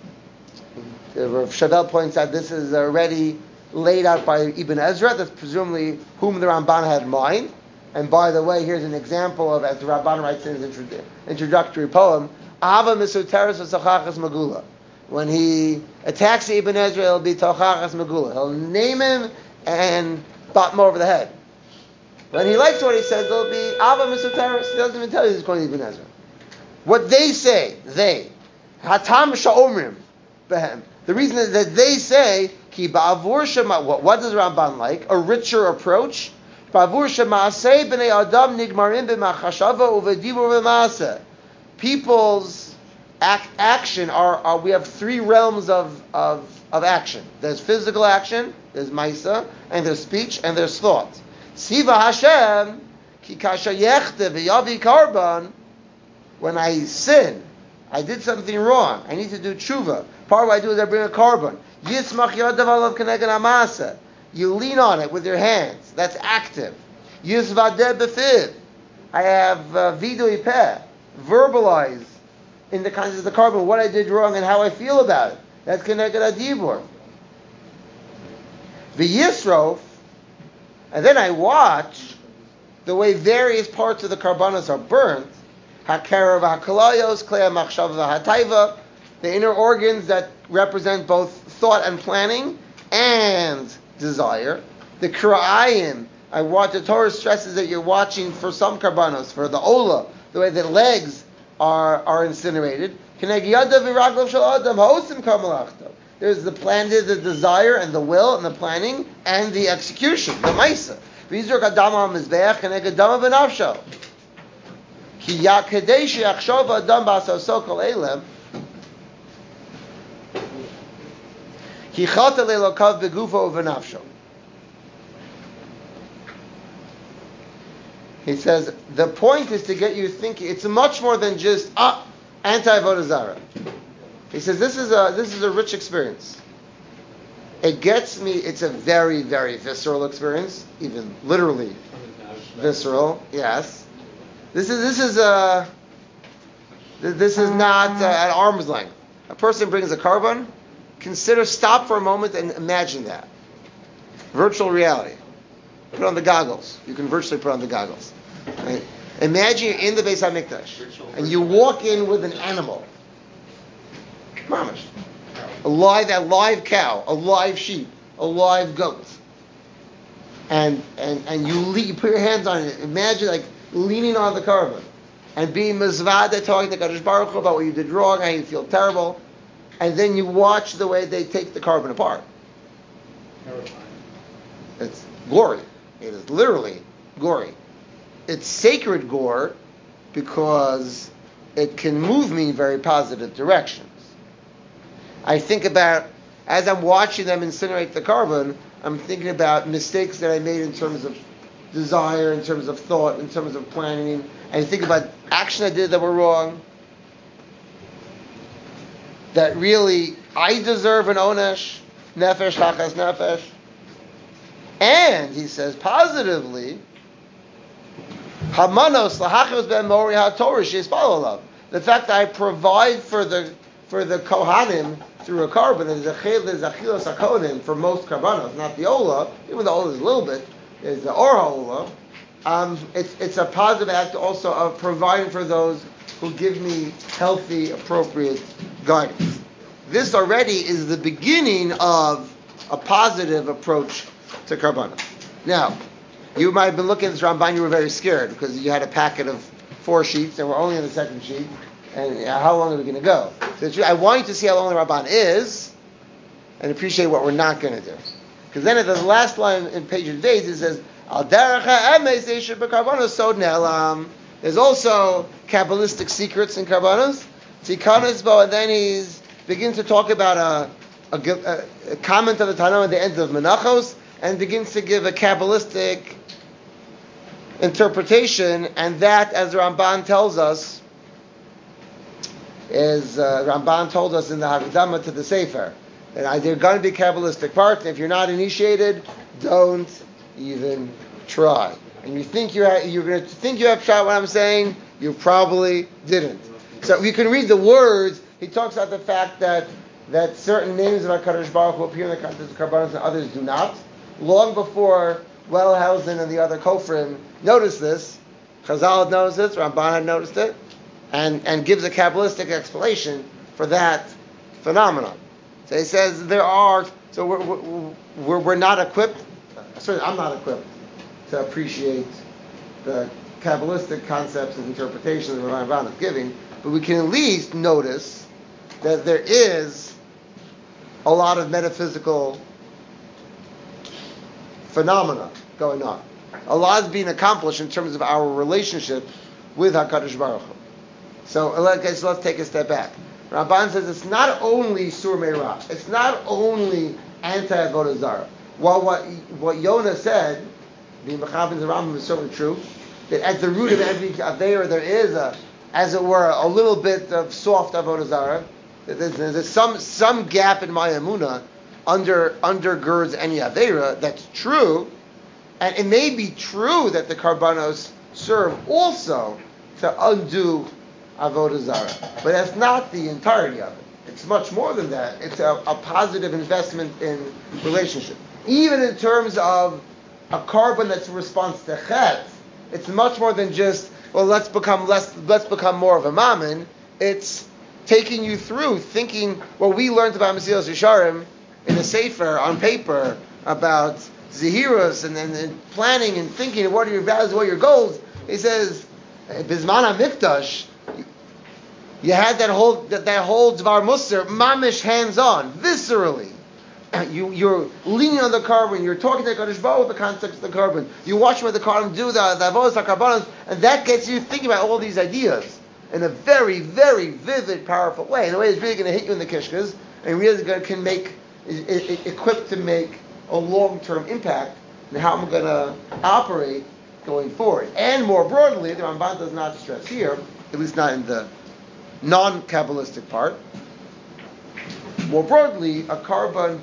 Rav Shavel points out this is already laid out by Ibn Ezra. That's presumably whom the Ramban had in mind. And by the way, here's an example of, as the Ramban writes in his introductory poem, Ava Misuteres V'Sachachas Megula. When he attacks Ibn Ezra, it'll be Tochachas Megula. He'll name him and bop him over the head. When he likes what he says, it'll be Ava Misuteres. He doesn't even tell you he's calling Ibn Ezra. What they say, Hatam Sha'omrim Behem. The reason is that they say, Ki Ba'avur Shema, what does Ramban like? A richer approach? People's action are we have 3 realms of action. There's physical action, there's maisa, and there's speech, and there's thought. Siva Hashem, ki kasha yechte v'yavi karban. when I sin, I did something wrong, I need to do tshuva. Part of what I do is I bring a carbon. Yitzmach yadav alav keneged hamasa. You lean on it with your hands. That's active. Yizvadeh befiv. I have vidui peh. Verbalize in the context of the carbon what I did wrong and how I feel about it. That's keneged adibur. V'yisrof. And then I watch the way various parts of the karbanos are burnt. Hakerav hakalayos, klei machshava v'hataiva. The inner organs that represent both thought and planning and desire. The kra'ayim, I watch, the Torah stresses that you're watching for some karbanos, for the ola, the way that legs are incinerated. There's the plan, there's the desire and the will and the planning and the execution, the maisa. He says the point is to get you thinking. It's much more than just anti-avodah zarah. He says this is a rich experience. It gets me. It's a very, very visceral experience, even literally visceral. Yes, this is not at arm's length. A person brings a carbon. Stop for a moment and imagine that. Virtual reality. Put on the goggles. You can virtually put on the goggles. Right? Imagine you're in the Beis HaMikdash and you walk in with an animal. Mamish. A live cow, a live sheep, a live goat. And you put your hands on it. Imagine like leaning on the carbon and being mizvada, talking to Kadosh Baruch Hu about what you did wrong, how you feel terrible. And then you watch the way they take the carbon apart. It's gory. It is literally gory. It's sacred gore because it can move me in very positive directions. I think about, as I'm watching them incinerate the carbon, I'm thinking about mistakes that I made in terms of desire, in terms of thought, in terms of planning. I think about action I did that were wrong. That really, I deserve an onesh, nefesh, tachas nefesh. And, he says, positively, hamanos, lahachos ben mori ha-torah, she'espalolav. The fact that I provide for the kohanim through a carbon, there's achilos hakohanim for most karbanos, not the ola, even the ola is a little bit, there's the or ha-ola. It's a positive act also of providing for those who give me healthy, appropriate guidance. This already is the beginning of a positive approach to Karbanos. Now, you might have been looking at this Ramban, you were very scared because you had a packet of 4 sheets and we're only on the second sheet. And how long are we going to go? So I want you to see how long the Ramban is and appreciate what we're not going to do. Because then at the last line in page of days it says, Al deracha emes eisher b'karbanos sod ne'elam. There's also Kabbalistic secrets in Karbanos. And then he begins to talk about a comment of the Tanakh at the end of Menachos, and begins to give a Kabbalistic interpretation, and that, as Ramban tells us, is Ramban told us in the Hagdama to the Sefer, that there's going to be Kabbalistic part, and if you're not initiated, don't even try. And you're going to think you have shot what I'm saying, you probably didn't. So you can read the words. He talks about the fact that certain names of HaKadosh Baruch Hu appear in the context of Karbanos and others do not. Long before Wellhausen and the other Kofrim noticed this, Chazal had noticed it, Ramban had noticed it, and gives a Kabbalistic explanation for that phenomenon. So he says we're not equipped, certainly I'm not equipped to appreciate the Kabbalistic concepts and interpretations that Ramban is giving, but we can at least notice that there is a lot of metaphysical phenomena going on. A lot is being accomplished in terms of our relationship with HaKadosh Baruch Hu. So let's take a step back. Ramban says it's not only Sur Meirah, it's not only anti-Avodah Zarah. While what Yonah said, the Mechaber and the Rambam is certainly true, that at the root of every Aveira there is a as it were, a little bit of soft avodah zarah. There's some gap in my emunah undergirds any avera. That's true, and it may be true that the karbanos serve also to undo avodah zarah, but that's not the entirety of it. It's much more than that. It's a positive investment in relationship. Even in terms of a carbon that's a response to chet, it's much more than just, well, let's become more of a mammon. It's taking you through thinking what we learned about Mesilas Yesharim in the Sefer on paper about Zehirus and then planning and thinking of what are your values, what are your goals. He says, Bizman HaMikdash, you had that whole Dvar Musar, mamish hands-on, viscerally. You're leaning on the carbon, you're talking to the Kadosh Baruch Hu, the context of the carbon. You watch what the carbon do, the avodas, the karbanos, and that gets you thinking about all these ideas in a very, very vivid, powerful way. In a way that's really going to hit you in the kishkas, and really can make, equipped to make a long-term impact in how I'm going to operate going forward. And more broadly, the Ramban does not stress here, at least not in the non-Kabbalistic part. More broadly, a carbon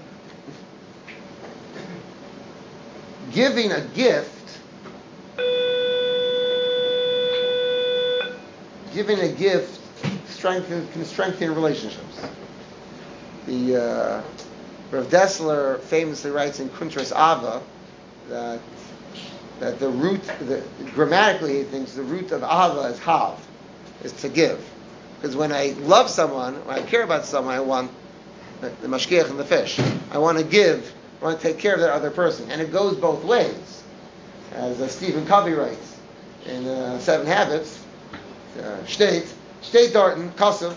giving a gift can strengthen relationships. The Rav Dessler famously writes in Kuntras Ava that the root, grammatically he thinks the root of Ava is Hav, is to give. Because when I love someone, when I care about someone, I want the mashkiach and the fish. I want to give, I want to take care of that other person. And it goes both ways. As Stephen Covey writes in 7 Habits, State Darton, Kassov,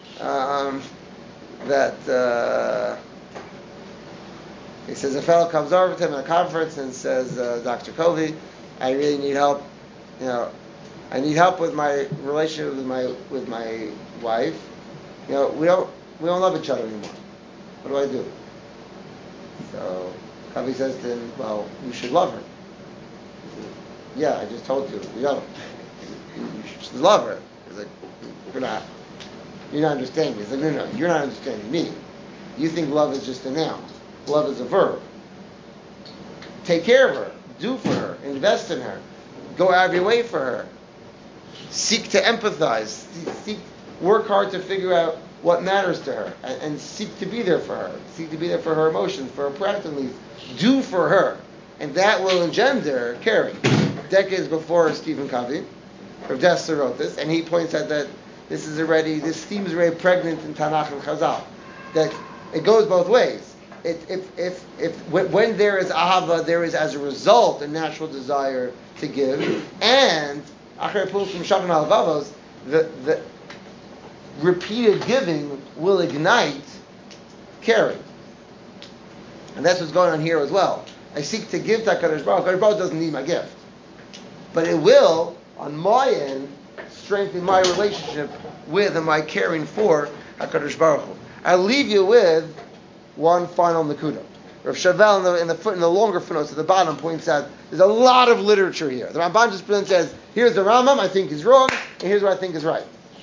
that he says a fellow comes over to him at a conference and says, Dr. Covey, I really need help. I need help with my relationship with my wife. We don't love each other anymore. What do I do? So Kavi says to him, well, you should love her. He says, yeah, I just told you don't. You should love her. He's like, you're not understanding me. He's like, no, you're not understanding me. You think love is just a noun. Love is a verb. Take care of her. Do for her. Invest in her. Go out of your way for her. Seek to empathize. Work hard to figure out what matters to her, and seek to be there for her. Seek to be there for her emotions, for her practical needs. Do for her, and that will engender caring. Decades before Stephen Covey, Rav Dessler wrote this, and he points out that this theme is already pregnant in Tanakh and Chazal. That it goes both ways. When there is ahava, there is as a result a natural desire to give, and Achrei Pul from Shavan Halvavos, the repeated giving will ignite caring. And that's what's going on here as well. I seek to give to HaKadosh Baruch Hu. HaKadosh Baruch Hu doesn't need my gift. But it will, on my end, strengthen my relationship with and my caring for HaKadosh Baruch Hu. I'll leave you with one final nakuda. Rav Shavel in the longer footnotes at the bottom points out there's a lot of literature here. The Ramban just says, here's the Rambam, I think is wrong, and here's what I think is right.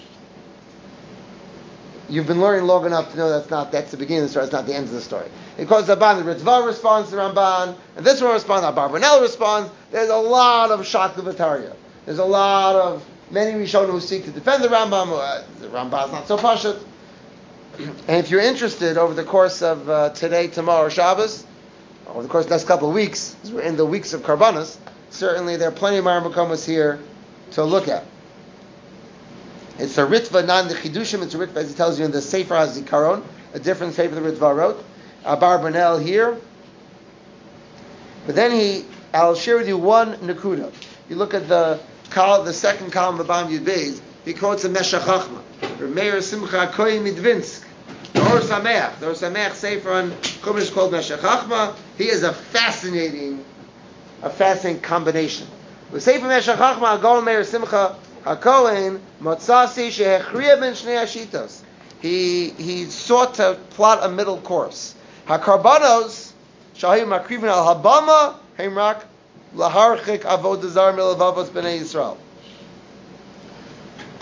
You've been learning long enough to know that's the beginning of the story, it's not the end of the story. It calls the Ramban, the Ritva responds to the Ramban, and this one responds, Abarbanel responds. There's a lot of Shaklavataria. There's a lot of many Rishonim who seek to defend the Rambam. The Rambam is not so pashut. And if you're interested, over the course of today, tomorrow, Shabbos, over the course of the next couple of weeks, as we're in the weeks of Karbanos, certainly there are plenty of Maramakomas here to look at. It's a Ritva, not in the Chidushim, it's a Ritva, as he tells you in the Sefer HaZikaron, a different Sefer the Ritva wrote. Abarbanel here. But then I'll share with you one Nakuda. You look at the second column of Bam Yud Beis, he quotes a Meshach Chachma. Meir Simcha Koyi Midvinsk. The Or Sameach Sefer on Chumash is called Meshach Chachma. He is a fascinating combination. The Sefer Meshach Chachma, Agol Meir Simcha HaKohen, Motzasi Shehechriya Ben Shnei Hashitos. He sought to plot a middle course. HaKarbanos, Shahim Makrivin Al Habama, Heimrak, Laharchik Avodah Zar Milavavos Bnei Yisrael.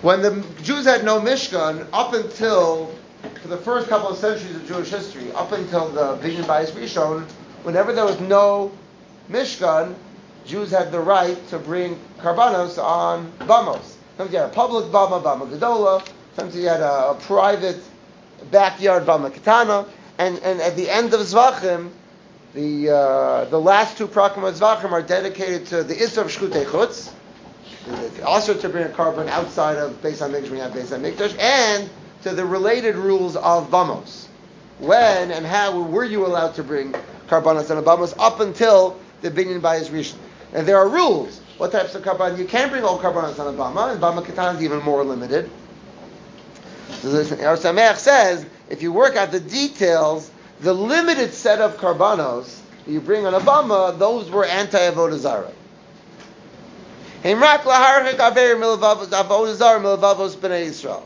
When the Jews had no Mishkan, up until, for the first couple of centuries of Jewish history, up until the Binyan Bayis Rishon, whenever there was no Mishkan, Jews had the right to bring karbanos on bamos. Sometimes you had a public bama, bama gedola. Sometimes you had a private backyard bama katana. And at the end of Zvachim, the last two Prakim of Zvachim are dedicated to the Isra of Shkutei Chutz, also to bring a carbon outside of Beis HaMikdash when you have Beis HaMikdash, and to the related rules of bamos. When and how were you allowed to bring karbanos on a bamos up until the Binyan Bayis Rishon? And there are rules. What types of karban? You can't bring all karbanos on a bama, and bama katana is even more limited. So Or Sameach says, if you work out the details, the limited set of karbanos that you bring on a bama, those were anti-avodah zarah. Himrak laharchik aver avodah zarah milavavos b'nei Yisrael.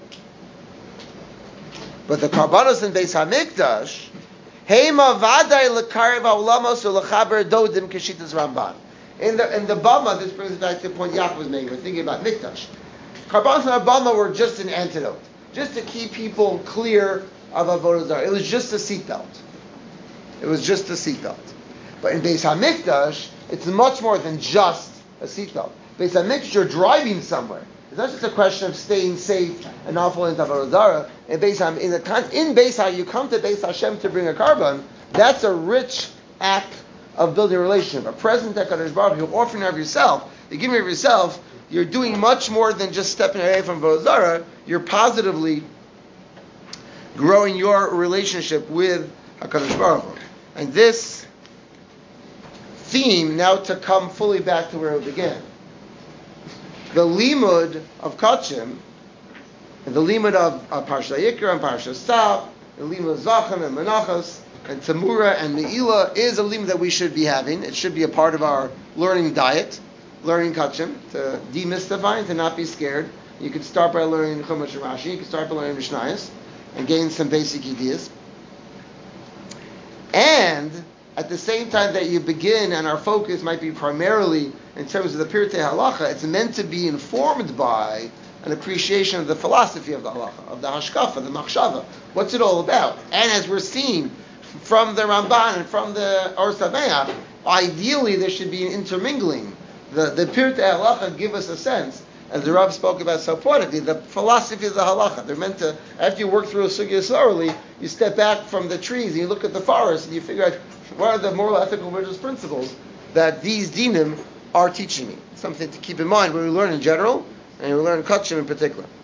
But the karbanos in Beis HaMikdash, heima vaday lekarev haolamos u'lechaber dodim kashitas Ramban. In the bama, this brings us back to the point Yaakov was making. We're thinking about Mikdash. Karbanos on a bama were just an antidote, just to keep people clear of avodah zarah. It was just a seatbelt. It was just a seatbelt. But in Beis HaMikdash, it's much more than just a seatbelt. Beis HaMikdash, you're driving somewhere. It's not just a question of staying safe and not falling into avodah zarah. In Beis HaMikdash, you come to Beis Hashem to bring a carbon. That's a rich act of building a relationship. A present that HaKadosh Baruch Hu, you're offering of yourself, you're giving of yourself, you're doing much more than just stepping away from avodah zarah. You're positively growing your relationship with HaKadosh Baruch Hu. And this theme, now to come fully back to where it began. The limud of Kachim, and the limud of Parsha Yikra and Parsha Stav, the limud of Zachem and Menachos, and Tamura and Me'ilah is a limud that we should be having. It should be a part of our learning diet, learning Kachim, to demystify and to not be scared. You can start by learning Chumash and Rashi, you can start by learning Mishnayos, and gain some basic ideas. And at the same time that you begin, and our focus might be primarily in terms of the Pirtei Halacha, it's meant to be informed by an appreciation of the philosophy of the Halacha, of the Hashkafa, the Machshava. What's it all about? And as we're seeing from the Ramban and from the Or Sameach, ideally there should be an intermingling. The Pirtei Halacha give us a sense, as the Rav spoke about so poetically, the philosophy of the halacha. They're meant to, after you work through a sugya thoroughly, you step back from the trees and you look at the forest and you figure out what are the moral, ethical, religious principles that these dinim are teaching me. Something to keep in mind when we learn in general and we learn Kachim in particular.